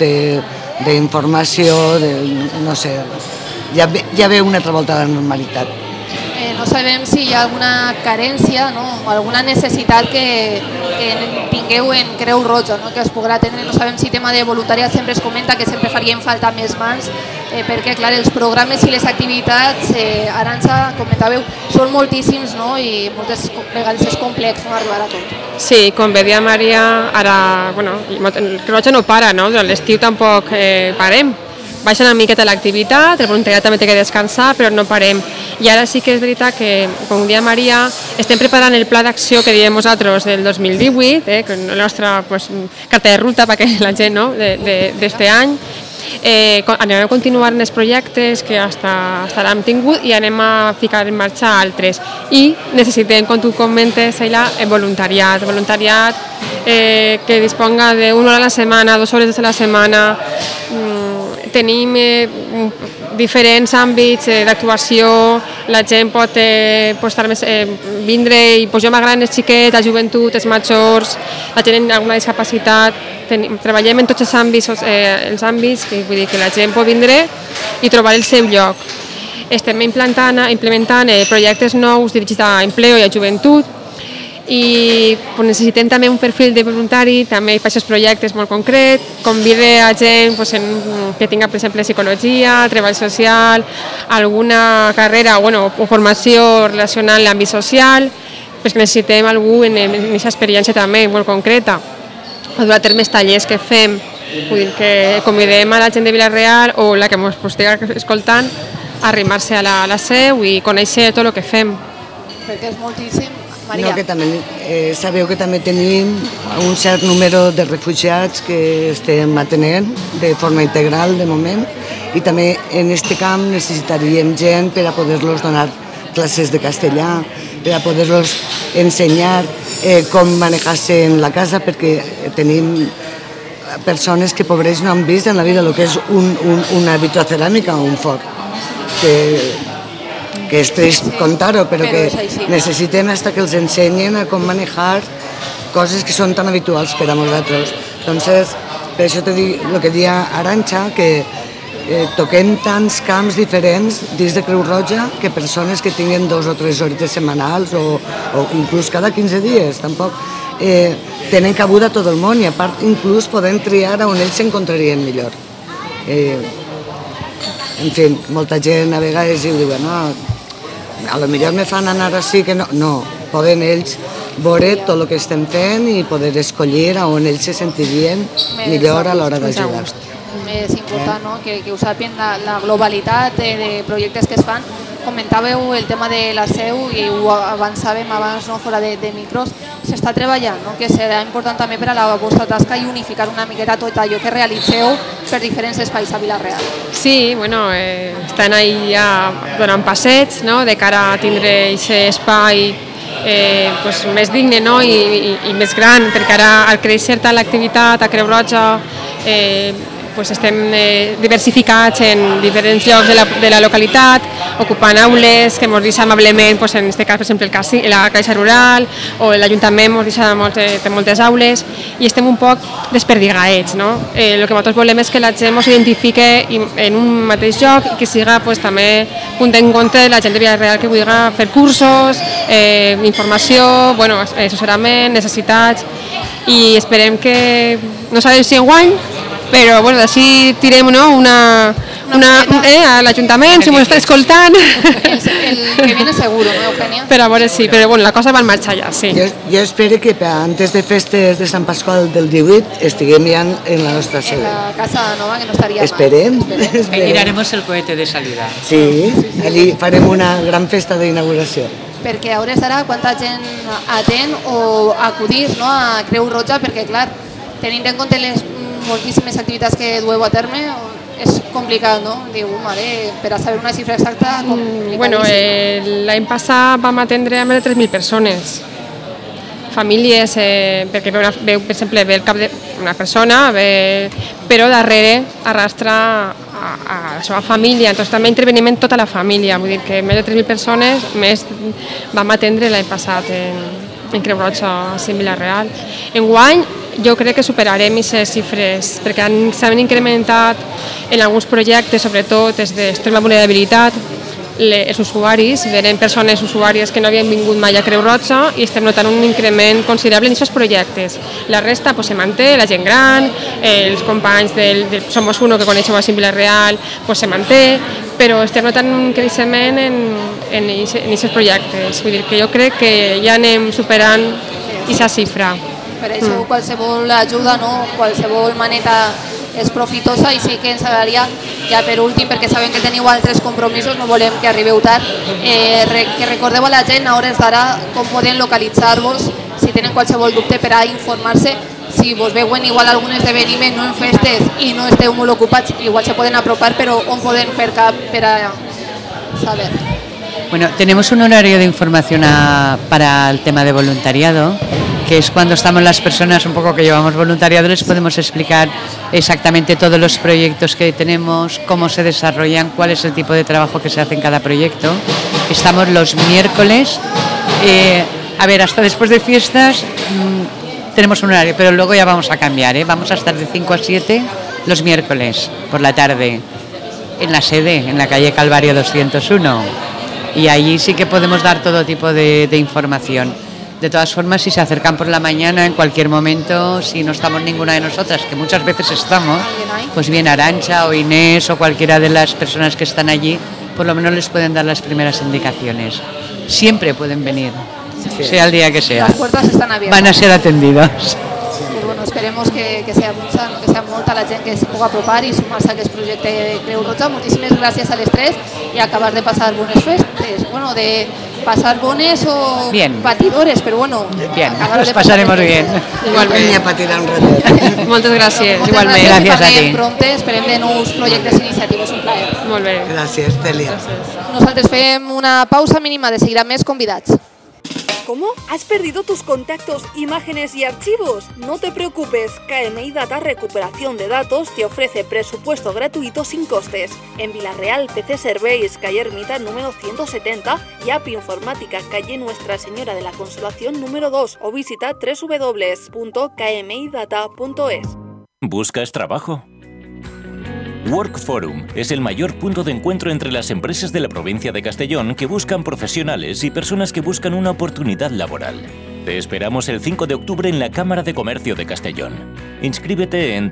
d'informació, no sé, ja ve una altra volta a la normalitat. no sabem si hi ha alguna carència, no? O alguna necessitat que tingueu en Creu Roja, no? Que es podrà atendre. No sabem si tema de voluntariat sempre es comenta que sempre farien falta més mans, perquè clar, els programes i les activitats, Arantxa, comentàveu, són moltíssims, no? I moltes vegades és complex, no?, arribar a tot. Sí, com bé dia Maria, ara, bueno, el Creu Roja no para, no? L'estiu tampoc parem. Baixa una miqueta l'activitat, el voluntariat també té que descansar, però no parem. I ara sí que és veritat que, com dia Maria, estem preparant el pla d'acció que diem nosaltres del 2018, la nostra carta de ruta perquè la gent d'este any. Anem a continuar en els projectes que ara hem tingut i anem a ficar en marxa altres. I necessitem, com tu comentes, voluntariat que disponga d'una hora a la setmana, 2 hores a la setmana. Tenim diferents àmbits d'actuació, la gent pot vindre i jo m'agraden els xiquets, la joventut, els majors, la gent amb alguna discapacitat. Treballem en tots els àmbits, vull dir que la gent pot vindre i trobar el seu lloc. Estem implementant projectes nous dirigits a empleo i a joventut, i necessitem també un perfil de voluntari, també per aquests projectes molt concret, convide a gent que tinga, per exemple, psicologia, treball social, alguna carrera o formació relacionada amb l'àmbit social, perquè necessitem algú en aquesta experiència també molt concreta. A dur a terme els tallers que fem, vull dir que convidem a la gent de Vila-real o la que ens estigui escoltant a arrimar-se a la seu i conèixer tot el que fem. Perquè és moltíssim. No, que també, sabeu que també tenim un cert número de refugiats que estem atenent de forma integral de moment, i també en aquest camp necessitaríem gent per a poder-los donar classes de castellà, per a poder-los ensenyar com manejar-se en la casa, perquè tenim persones que pobrets no han vist en la vida el que és una vitroceràmica o un foc, que és trist contar-ho, però que necessitem hasta que els ensenyen a com manejar coses que són tan habituals per a nosaltres. Entonces, per això te dic el que deia Arantxa, que toquem tants camps diferents dins de Creu Roja que persones que tinguin 2 o 3 horites setmanals o inclús cada 15 dies, tampoc tenen cabuda a tot el món, i a part inclús poden triar on ells s'encontrarien millor. En fi, molta gent a vegades diuen a lo millor me fan anar així, que no, poden ells veure tot el que estem fent i poder escollir on ells se sentirien millor a l'hora d'ajudar. És important, no?, que ho sàpien la globalitat de projectes que es fan. Comentàveu el tema de la seu i ho avançàvem abans, fora de micros. S'està treballant, que serà important també per a la vostra tasca i unificar una miqueta tot allò que realitzeu per diferents espais a Vila-real. Sí, bueno, estan ahí ja donant passets, de cara a tindre aquest espai més digne i més gran, perquè ara al créixer tant l'activitat a Creu Roja estem diversificats en diferents llocs de la localitat, ocupant aules que ens deixa amablement, en aquest cas, per exemple, la Caixa Rural o l'Ajuntament ens deixa moltes aules, i estem un poc desperdigats. El que nosaltres volem és que la gent ens identifiqui en un mateix lloc i que siga també punt d'encontre de la gent de Vila-real que vulgui fer cursos, informació, assessorament, necessitats, i esperem que, no sabem si enguany, però d'ací tirem a l'Ajuntament, si m'ho està escoltant. El que viene seguro, no, Eugenia? Per a veure si, però la cosa va en marxa ja, sí. Jo espero que antes de festes de Sant Pasqual del 18 estiguem ja en la nostra seu. En la Casa Nova, que no estaria mal. Esperem. Tiraremos el cohete de salida. Sí, allí farem una gran festa d'inauguració. Perquè a hores d'ara quanta gent atén o acudís a Creu Roja, perquè clar, tenint en compte les moltíssimes activitats que dueu a terme, és complicat, no? Diu, per a saber una xifra exacta, complicadíssim. L'any passat vam atendre a més de 3.000 persones. Famílies, perquè veu, per exemple, ve el cap d'una persona, però darrere arrastra a la seva família, entonces també intervenim en tota la família, vull dir que més de 3.000 persones més vam atendre l'any passat en Creu Roja, a Vila-real. Enguany, jo crec que superarem aquestes xifres, perquè s'han incrementat en alguns projectes, sobretot des d'extrema vulnerabilitat, els usuaris, venen persones usuàries que no havien vingut mai a Creu Roja i estem notant un increment considerable en aquests projectes. La resta se manté, la gent gran, els companys del Somos Uno que coneixeu a Vila-real, se manté, però estem notant un creixement en aquests projectes. Vull dir que jo crec que ja anem superant aquesta xifra. Per això qualsevol ajuda, qualsevol maneta és profitosa i sí que ens agradaria, ja per últim, perquè sabem que teniu altres compromisos, no volem que arribeu tard, que recordeu a la gent a hores d'ara com poden localitzar-vos, si tenen qualsevol dubte per a informar-se, si vos veuen igual algun esdeveniment, no en festes i no esteu molt ocupats, igual se poden apropar, però on poden fer cap per a saber. Bueno, tenemos un horario de información para el tema de voluntariado, que es cuando estamos las personas un poco que llevamos voluntariado, les podemos explicar exactamente todos los proyectos que tenemos, cómo se desarrollan, cuál es el tipo de trabajo que se hace en cada proyecto. Estamos los miércoles, hasta después de fiestas tenemos un horario, pero luego ya vamos a cambiar, vamos a estar de 5 a 7 los miércoles por la tarde en la sede, en la calle Calvario 201, y allí sí que podemos dar todo tipo de información. De todas formas, si se acercan por la mañana, en cualquier momento, si no estamos ninguna de nosotras, que muchas veces estamos, pues bien Arantxa o Inés o cualquiera de las personas que están allí, por lo menos les pueden dar las primeras indicaciones. Siempre pueden venir, sea el día que sea. Las puertas están abiertas. Van a ser atendidos. Pues bueno, esperemos que sea molta la gent que se pugui apropar i sumar-se a aquest projecte de Creu Roja. Moltíssimes gràcies a les tres i acabar de passar bones festes. Bueno, de pasar bones o bien. Patidores, pero bueno. Bien, nos pasaremos bien. Igualment. A patinar un ratet. Moltes gràcies. Igualment. Gràcies a ti. Pronte, esperem de nous projectes iniciatius. Un plaer. Molt bé. Gràcies, Celia. Nosaltres fem una pausa mínima de seguir a més convidats. ¿Cómo? ¿Has perdido tus contactos, imágenes y archivos? No te preocupes, KMI Data Recuperación de Datos te ofrece presupuesto gratuito sin costes. En Vila-real, PC Serveis, calle Ermita número 170 y App Informática, calle Nuestra Señora de la Consolación número 2 o visita www.kmidata.es. ¿Buscas trabajo? Work Forum es el mayor punto de encuentro entre las empresas de la provincia de Castellón que buscan profesionales y personas que buscan una oportunidad laboral. Te esperamos el 5 de octubre en la Cámara de Comercio de Castellón. Inscríbete en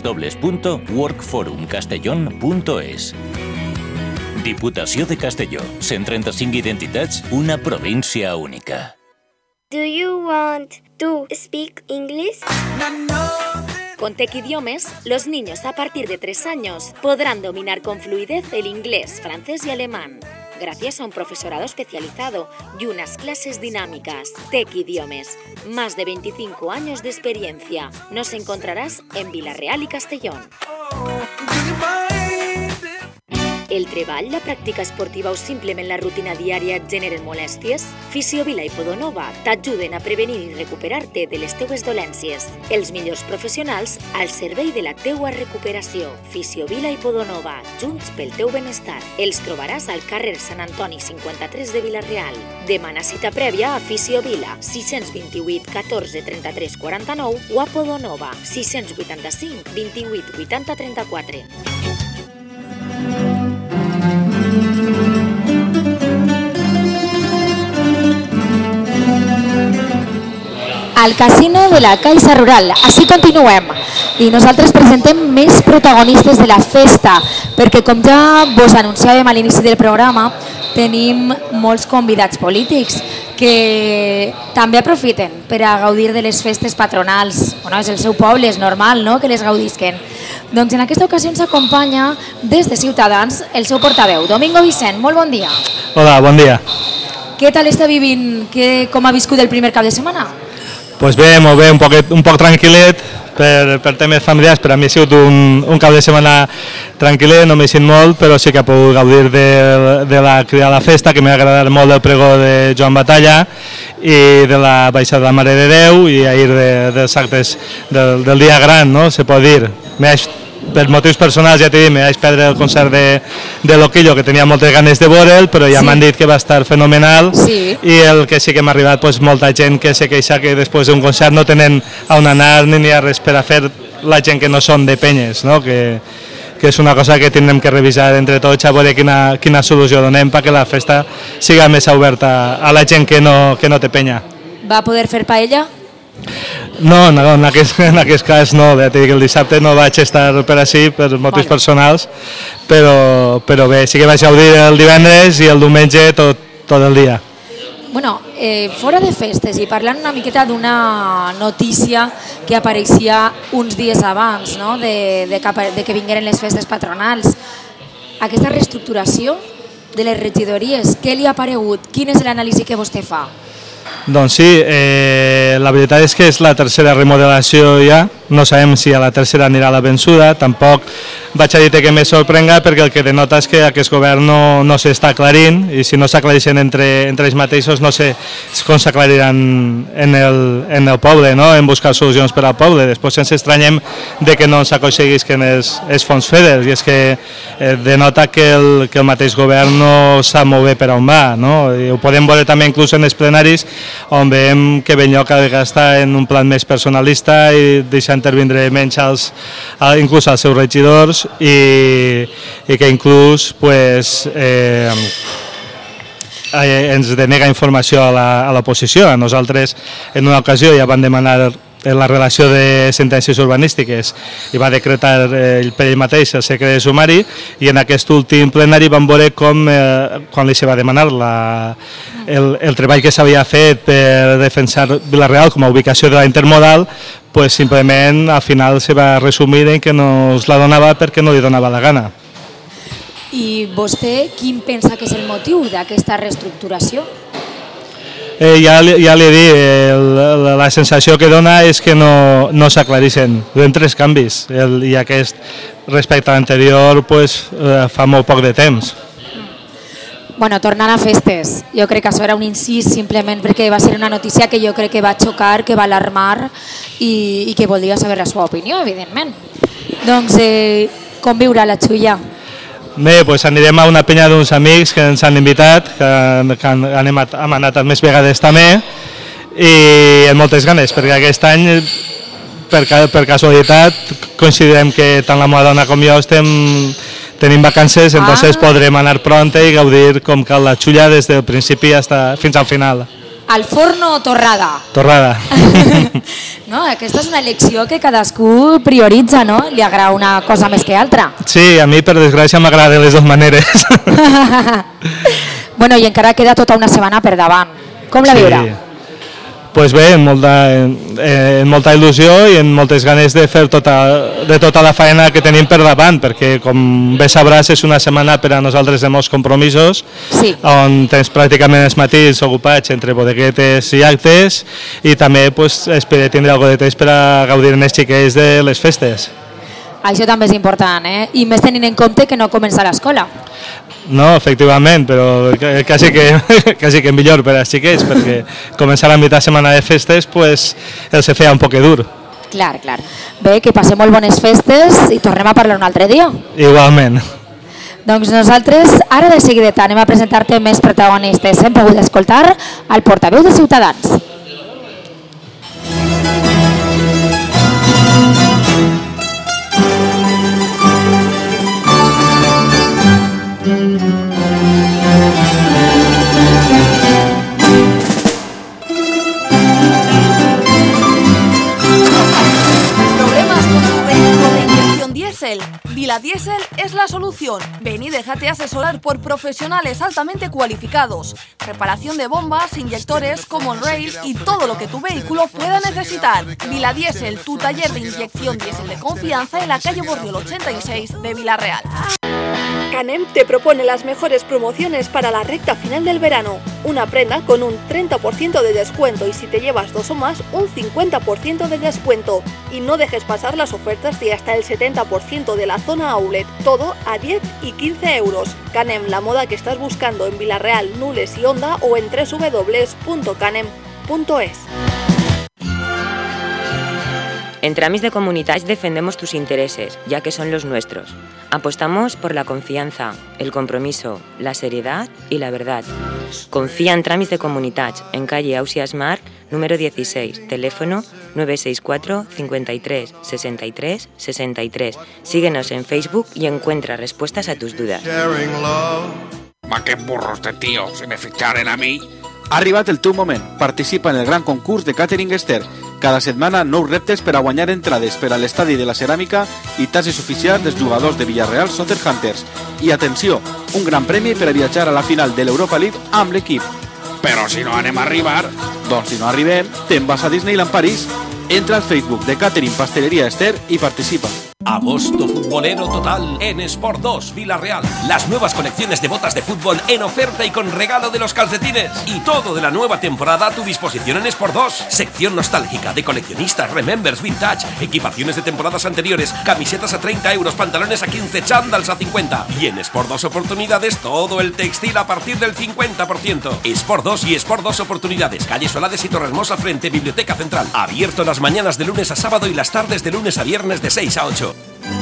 www.workforumcastellón.es. Diputació de Castelló. 135 identitats, una província única. Do you want to speak English? Con Tec Idiomes, los niños a partir de 3 años podrán dominar con fluidez el inglés, francés y alemán, gracias a un profesorado especializado y unas clases dinámicas. Tec Idiomes, más de 25 años de experiencia. Nos encontrarás en Vila-real y Castellón. El treball, la pràctica esportiva o simplement la rutina diària et generen molèsties? Fisiovila i Podonova t'ajuden a prevenir i recuperar-te de les teues dolències. Els millors professionals al servei de la teua recuperació. Fisiovila i Podonova, junts pel teu benestar. Els trobaràs al carrer Sant Antoni 53 de Vila-real. Demana cita prèvia a Fisiovila 628 14 33 49 o a Podonova 685 28 80 34. Al Casino de la Caixa Rural. Així continuem. I nosaltres presentem més protagonistes de la festa, perquè com ja vos anunciàvem a l'inici del programa, tenim molts convidats polítics que també aprofiten per a gaudir de les festes patronals. Bueno, és el seu poble, és normal, no?, que les gaudisquen. Doncs en aquesta ocasió ens acompanya des de Ciutadans el seu portaveu, Domingo Vicent. Molt bon dia. Hola, bon dia. Què tal està vivint? Com ha viscut el primer cap de setmana? Pues bé, molt bé, un poc tranquil·let per temes familiars. Per a mi ha sigut un cap de setmana tranquil·let, no m'he sentit molt, però sí que he pogut gaudir de la crida a la festa, que m'ha agradat molt del pregó de Joan Batalla i de la baixada de la Mare de Déu i ahir dels actes del dia gran, no? Se pot dir. Per motius personals, ja t'he dit, me vaig perdre el concert de Loquillo, que tenia moltes ganes de veure'l, però ja m'han dit que va estar fenomenal, i el que sí que m'ha arribat, molta gent que se queixa que després d'un concert no tenen on anar ni res per a fer la gent que no són de penyes, no? Que que és una cosa que tindrem que revisar entre tots a veure quina solució donem perquè la festa siga més oberta a la gent que no té penya. Va poder fer paella? No, en aquest cas no, ja t'he dit que el dissabte no vaig estar per així, per motius personals, però bé, sí que vaig gaudir el divendres i el diumenge tot el dia. Bueno, fora de festes i parlant una miqueta d'una notícia que apareixia uns dies abans, no? de que vingueren les festes patronals, aquesta reestructuració de les regidories, què li ha paregut? Quin és l'anàlisi que vostè fa? Doncs sí, la veritat és que és la tercera remodelació ja, no sabem si a la tercera anirà la vençuda, tampoc vaig a dir que me sorprenga perquè el que denota és que aquest govern no s'està aclarint i si no s'aclareixen entre ells mateixos no sé com s'aclariran en el poble, no? En buscar solucions per al poble. Després ens estranyem de que no s'aconseguisquen els fons FEDER i és que denota que el mateix govern no sap molt bé per on va, no? I ho podem veure també inclús en els plenaris on veiem que Benlloc ha de gastar en un plan més personalista i deixar intervindre menys inclús als seus regidors i que inclús pues, ens denega informació a l'oposició. A nosaltres en una ocasió ja van demanar la relació de sentències urbanístiques i va decretar per ell mateix el secret de sumari i en aquest últim plenari vam veure com quan li se va demanar el treball que s'havia fet per defensar Vila-real com a ubicació de la intermodal, pues simplement al final se va resumir en que no es la donava perquè no li donava la gana. I vostè quin pensa que és el motiu d'aquesta reestructuració? Ja li he dit, la sensació que dona és que no s'aclareixen. Duem 3 canvis i aquest respecte a l'anterior fa molt poc de temps. Bueno, tornant a festes, jo crec que això era un incís simplement perquè va ser una notícia que jo crec que va xocar, que va alarmar i que voldria saber la seva opinió, evidentment. Doncs, com viurà la Xulla? Bé, doncs anirem a una penya d'uns amics que ens han invitat, que hem anat més vegades també, i amb moltes ganes, perquè aquest any, per casualitat, coincidirem que tant la meva dona com jo tenim vacances, entonces podrem anar pronta i gaudir com cal la Xulla des del principi fins al final. Al forno o torrada? Torrada. No, aquesta és una elecció que cadascú prioritza, no? Li agrada una cosa més que altra. Sí, a mi per desgràcia m'agrada les dues maneres. Bueno, i encara queda tota una setmana per davant. Com la viurà? Doncs bé, amb molta il·lusió i amb moltes ganes de fer tota la feina que tenim per davant, perquè com bé sabràs és una setmana per a nosaltres de molts compromisos, on tens pràcticament els matins ocupats entre bodeguetes i actes i també espero tindre alguna de temps per a gaudir amb els xiquets de les festes. Això també és important, i més tenint en compte que no comença l'escola. No, efectivament, però quasi que millor per als xiquets, perquè començar la mitja setmana de festes els feia un poc dur. Clar. Bé, que passem molt bones festes i tornem a parlar un altre dia. Igualment. Doncs nosaltres, ara de seguida anem a presentar-te més protagonistes. Hem pogut escoltar el portaveu de Ciutadans. Viladiesel es la solución. Ven y déjate asesorar por profesionales altamente cualificados. Reparación de bombas, inyectores, common rail y todo lo que tu vehículo pueda necesitar. Viladiesel, tu taller de inyección diésel de confianza en la calle Borriol 86 de Vila-real. Canem te propone las mejores promociones para la recta final del verano. Una prenda con un 30% de descuento y si te llevas 2 o más, un 50% de descuento. Y no dejes pasar las ofertas de hasta el 70% de la zona outlet. Todo a 10 y 15 euros. Canem, la moda que estás buscando en Vila-real, Nules y Onda o en www.canem.es. En Tràmits de Comunitats defendemos tus intereses, ya que son los nuestros. Apostamos por la confianza, el compromiso, la seriedad y la verdad. Confía en Tràmits de Comunitats, en calle Ausias Marc, número 16, teléfono 964 53 63 63. Síguenos en Facebook y encuentra respuestas a tus dudas. Ma que burro este tío, si me ficharen a mi. Ha arribat el teu moment. Participa en el gran concurs de Catering Esther. Cada setmana nous reptes per a guanyar entrades per a l'estadi de la Ceràmica i tasses oficials dels jugadors de Villarreal Soccer Hunters. I atenció, un gran premi per a viatjar a la final de l'Europa League amb l'equip. Però si no anem a arribar... Doncs si no arribem, te'n vas a Disneyland París. Entra al Facebook de Catering Pastelería Esther y participa. Agosto futbolero total en Sport 2 Villarreal. Las nuevas colecciones de botas de fútbol en oferta y con regalo de los calcetines. Y todo de la nueva temporada a tu disposición en Sport 2. Sección nostálgica de coleccionistas, remembers, vintage, equipaciones de temporadas anteriores, camisetas a 30 euros, pantalones a 15, chándals a 50. Y en Sport 2 Oportunidades todo el textil a partir del 50%. Sport 2 y Sport 2 Oportunidades. Calle Solades y Torrehermosa frente Biblioteca Central. Abierto las mañanas de lunes a sábado y las tardes de lunes a viernes de 6 a 8.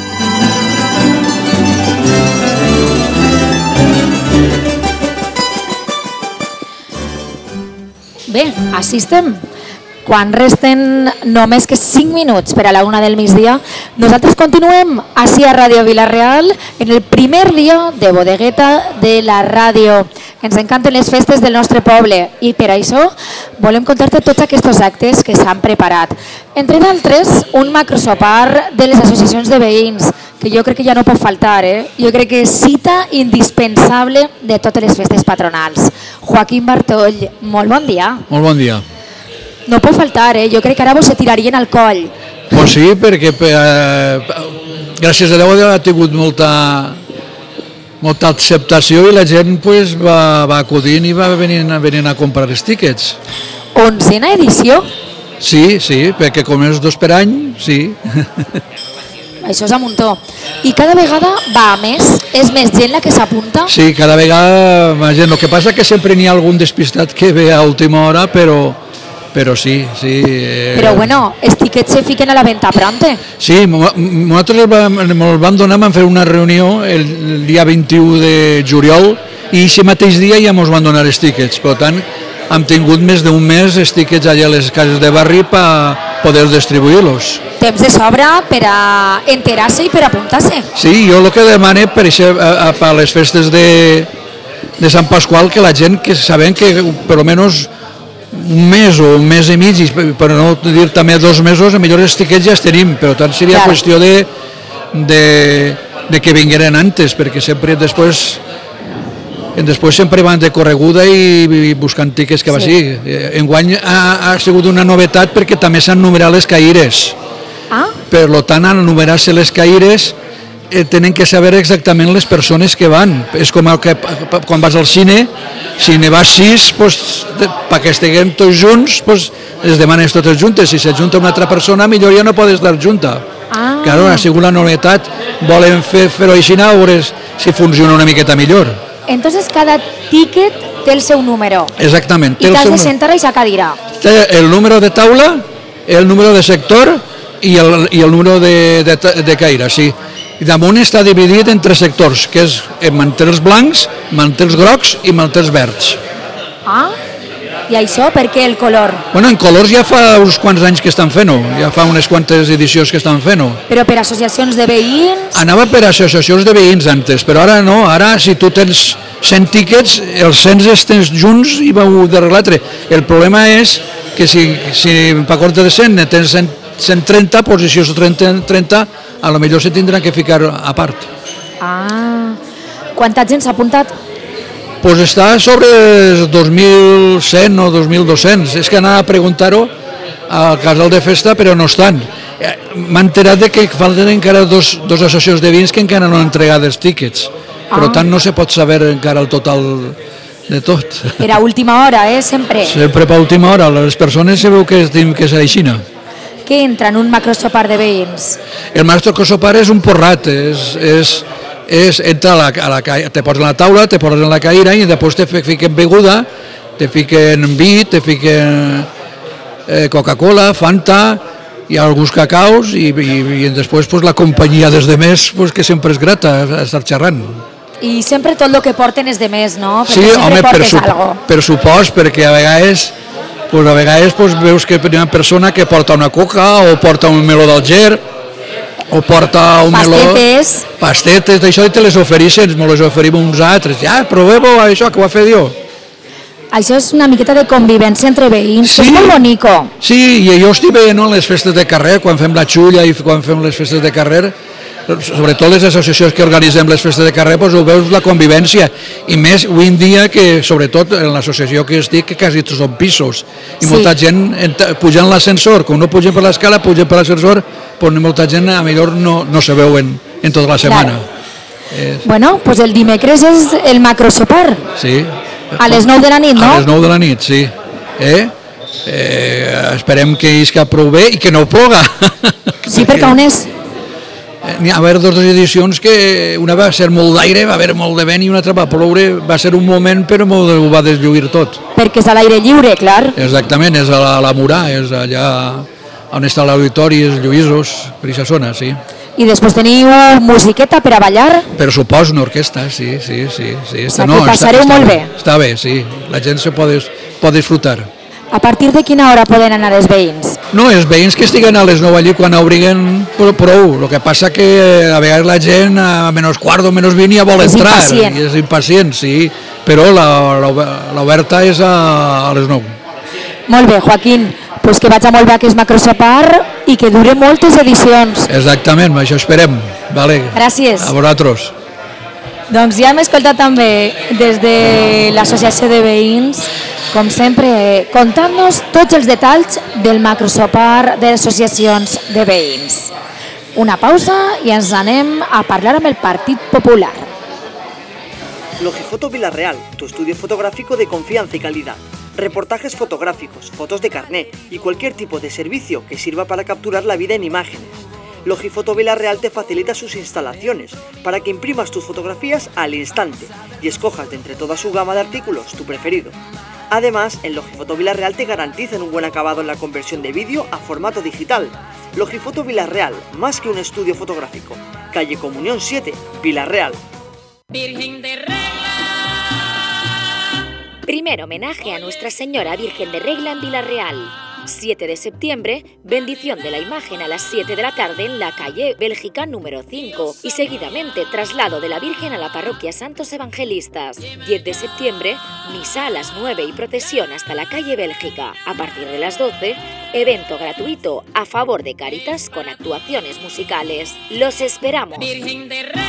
Bé, així estem. Quan resten només que 5 minuts per a la 1 del migdia, nosaltres continuem així a Ràdio Villarreal en el primer dia de bodegueta de la ràdio. Ens encanten les festes del nostre poble i per això volem contar-te tots aquests actes que s'han preparat. Entre d'altres, un macrosopar de les associacions de veïns, que jo crec que ja no pot faltar, Jo crec que és cita indispensable de totes les festes patronals. Joaquim Bartoll, molt bon dia. Molt bon dia. No pot faltar, Jo crec que ara vos se tirarien al coll. Pues sí, perquè gràcies a Déu ha tingut molta acceptació i la gent pues, va acudint i va venint a comprar els tíquets. 11a edició? Sí, perquè com és 2 per any, sí. Això és a muntó. I cada vegada va a més? És més gent la que s'apunta? Sí, cada vegada més gent. El que passa que sempre n'hi ha algun despistat que ve a última hora, però sí. Però bueno, els tiquets se fiquen a la venda pronte. Sí, nosaltres ens vam donar, vam fer una reunió el dia 21 de juliol i aquest mateix dia ja ens van donar els tiquets. Per tant, hem tingut més d'un mes els tiquets allà a les cases de barri per poder distribuir-los. Temps de sobra per a enterar-se i per a apuntar-se. Sí, jo el que demane per a les festes de Sant Pasqual que la gent que sabem que per almenys un mes o un mes i mig, per no dir també 2 mesos, millor els tiquets ja els tenim, per tant seria qüestió de que vingueren antes, perquè sempre després sempre van de correguda i buscant tiquets que va sí. Enguany ha sigut una novetat perquè també s'han numerat les caires. Per tant, al numerar-se les caires tenen que saber exactament les persones que van. És com que quan vas al cine, si ne vas 6, perquè estiguem tots junts, les demanes totes juntes. Si s'ajunta una altra persona, millor ja no podes estar junta. Claro, ha sigut la novetat. Volen fer-ho així, a veure si funciona una miqueta millor. Entonces cada tiquet té el seu número. Exactament. I t'has de sentar a aquesta cadira. Té el número de taula, el número de sector i el número de caire, sí. I damunt està dividit en 3 sectors, que és mantels blancs, mantels grocs i mantels verds. I això per què el color? Bueno, en colors ja fa uns quants anys que estan fent-ho, ja fa unes quantes edicions que estan fent-ho. Però per associacions de veïns? Anava per associacions de veïns antes, però ara no, ara si tu tens 100 tíquets, els 100 els tens junts i vau darrere l'altre. El problema és que si per compte de 100 tens 130, doncs si és 30, a lo millor se tindran que ficar a part. Quanta gent s'ha apuntat? Pues està sobre 2.100 o 2.200. És que anava a preguntar-ho al casal de festa, però no estan. M'ha enterat que falten encara dos associacions de veïns que encara no han entregat els tíquets. Per tant, no se pot saber encara el total de tot. Era a última hora, sempre? Sempre per última hora. Les persones se veu que tenim que ser així. Què entra en un macrosopar de veïns? El macrosopar és un porrat, entra te poses a la taula, te poses en la caïra i després te fiquen beguda, te fiquen vi, te fiquen Coca-Cola, Fanta i alguns cacaus i després la companyia dels demés que sempre és grata estar xerrant. I sempre tot el que porten és de més, no? Sí, home, per supost, perquè a vegades pues a vegades pues, veus que hi ha una persona que porta una coca o porta un meló d'Alger o porta un meló... Pastetes, d'això, i te les ofereixen, me les oferim uns altres. Ja, proveu això, que ho ha fet jo. Això és una miqueta de convivència entre veïns, sí, és molt bonico. Sí, i jo estic veient en les festes de carrer, quan fem la xulla i quan fem les festes de carrer, sobretot les associacions que organitzem les festes de carrer, doncs ho veus la convivència, i més avui en dia que, sobretot en l'associació que estic, que quasi tots són pisos, i molta gent pujant l'ascensor, quan no pugen per l'escala, pugen per l'ascensor, doncs molta gent a millor no se veuen en tota la setmana. Bueno, doncs el dimecres és el macrosopar. Sí. A les 9 de la nit, no? A les 9 de la nit, sí. Esperem que isca prou bé i que no ploga. Sí, perquè on és? N'hi va haver dues edicions que una va ser molt d'aire, va haver molt de vent i una altra va ploure, va ser un moment però ho va deslluir tot. Perquè és a l'aire lliure, clar. Exactament, és a la Murà, és allà on està l'auditori, és Lluïsos, per aquesta zona, sí. I després teniu musiqueta per a ballar? Per suposo, una orquestra, sí. O sigui, que passareu molt bé. Està bé, sí, la gent se pot disfrutar. A partir de quina hora poden anar els veïns? No, els veïns que estiguen a les 9 allí quan obriguen prou. El que passa que a vegades la gent a menys quart o menys 20 ja vol entrar. I és impacient, sí, però l'oberta és a les 9. Molt bé, Joaquín, doncs que vaig a molt bé aquest macrosopar i que dure moltes edicions. Exactament, això esperem. Vale. Gràcies. A vosaltres. Doncs ja hem escoltat també des de l'Associació de Veïns, com sempre, contant-nos tots els detalls del macrosopar de les associacions de veïns. Una pausa i ens anem a parlar amb el Partit Popular. Logifoto Vilareal, tu estudio fotográfico de confianza y calidad. Reportajes fotográficos, fotos de carné y cualquier tipo de servicio que sirva para capturar la vida en imágenes. Logifoto Vilareal te facilita sus instalaciones para que imprimas tus fotografías al instante y escojas de entre toda su gama de artículos tu preferido. Además, en Logifoto Vilareal te garantizan un buen acabado en la conversión de vídeo a formato digital. Logifoto Vilareal, más que un estudio fotográfico. Calle Comunión 7, Vilareal. Virgen de Regla. Primer homenaje a Nuestra Señora Virgen de Regla en Vilareal. 7 de septiembre, bendición de la imagen a las 7 de la tarde en la calle Bélgica número 5 y seguidamente traslado de la Virgen a la parroquia Santos Evangelistas. 10 de septiembre, misa a las 9 y procesión hasta la calle Bélgica. A partir de las 12, evento gratuito a favor de Cáritas con actuaciones musicales. ¡Los esperamos! Virgen de Regla.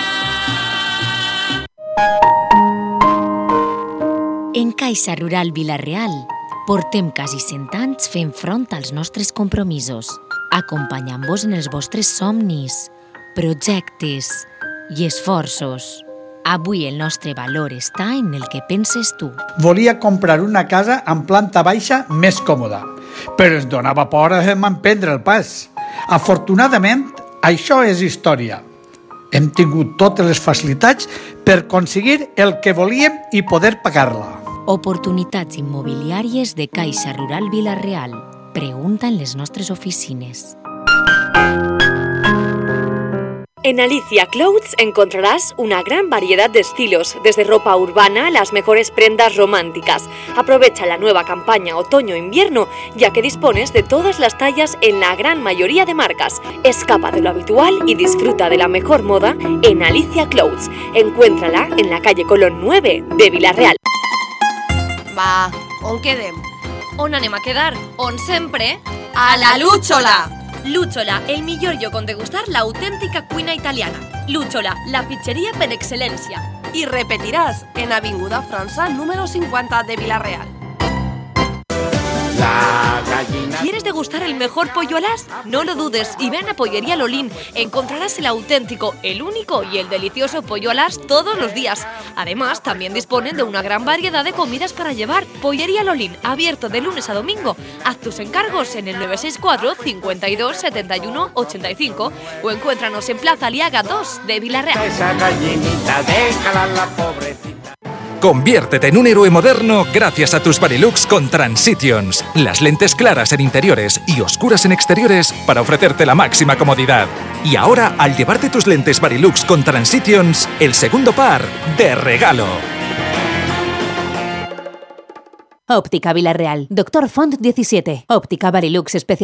En Caixa Rural Vilareal portem quasi 100 anys fent front als nostres compromisos, acompanyant-vos en els vostres somnis, projectes i esforços. Avui el nostre valor està en el que penses tu. Volia comprar una casa amb planta baixa més còmoda, però ens donava por emprendre el pas. Afortunadament, això és història. Hem tingut totes les facilitats per aconseguir el que volíem i poder pagar-la. Oportunitats immobiliàries de Caixa Rural Vilareal. Pregunta en les nostres oficines. En Alicia Clothes encontrarás una gran variedad de estilos, desde ropa urbana a las mejores prendas románticas. Aprovecha la nueva campaña otoño-invierno, ya que dispones de todas las tallas en la gran mayoría de marcas. Escapa de lo habitual y disfruta de la mejor moda en Alicia Clothes. Encuéntrala en la calle Colón 9 de Vilareal. Va, on quedem? On anem a quedar? On sempre? A la Lúchola! Lúchola, el millor lloc on degustar l'autèntica cuina italiana. Lúchola, la pizzeria per excel·lència. I repetiràs en Avinguda França número 50 de Vilareal. ¿Quieres degustar el mejor pollo alas? No lo dudes y ven a Pollería Lolín. Encontrarás el auténtico, el único y el delicioso pollo alas todos los días. Además, también disponen de una gran variedad de comidas para llevar. Pollería Lolín, abierto de lunes a domingo. Haz tus encargos en el 964 52 71 85 o encuéntranos en Plaza Aliaga 2 de Vilareal. Esa gallinita, déjala la pobrecita. Conviértete en un héroe moderno gracias a tus Varilux con Transitions. Las lentes claras en interiores y oscuras en exteriores para ofrecerte la máxima comodidad. Y ahora, al llevarte tus lentes Varilux con Transitions, el segundo par de regalo. Óptica Villarreal. Doctor Font 17. Óptica Barilux especial.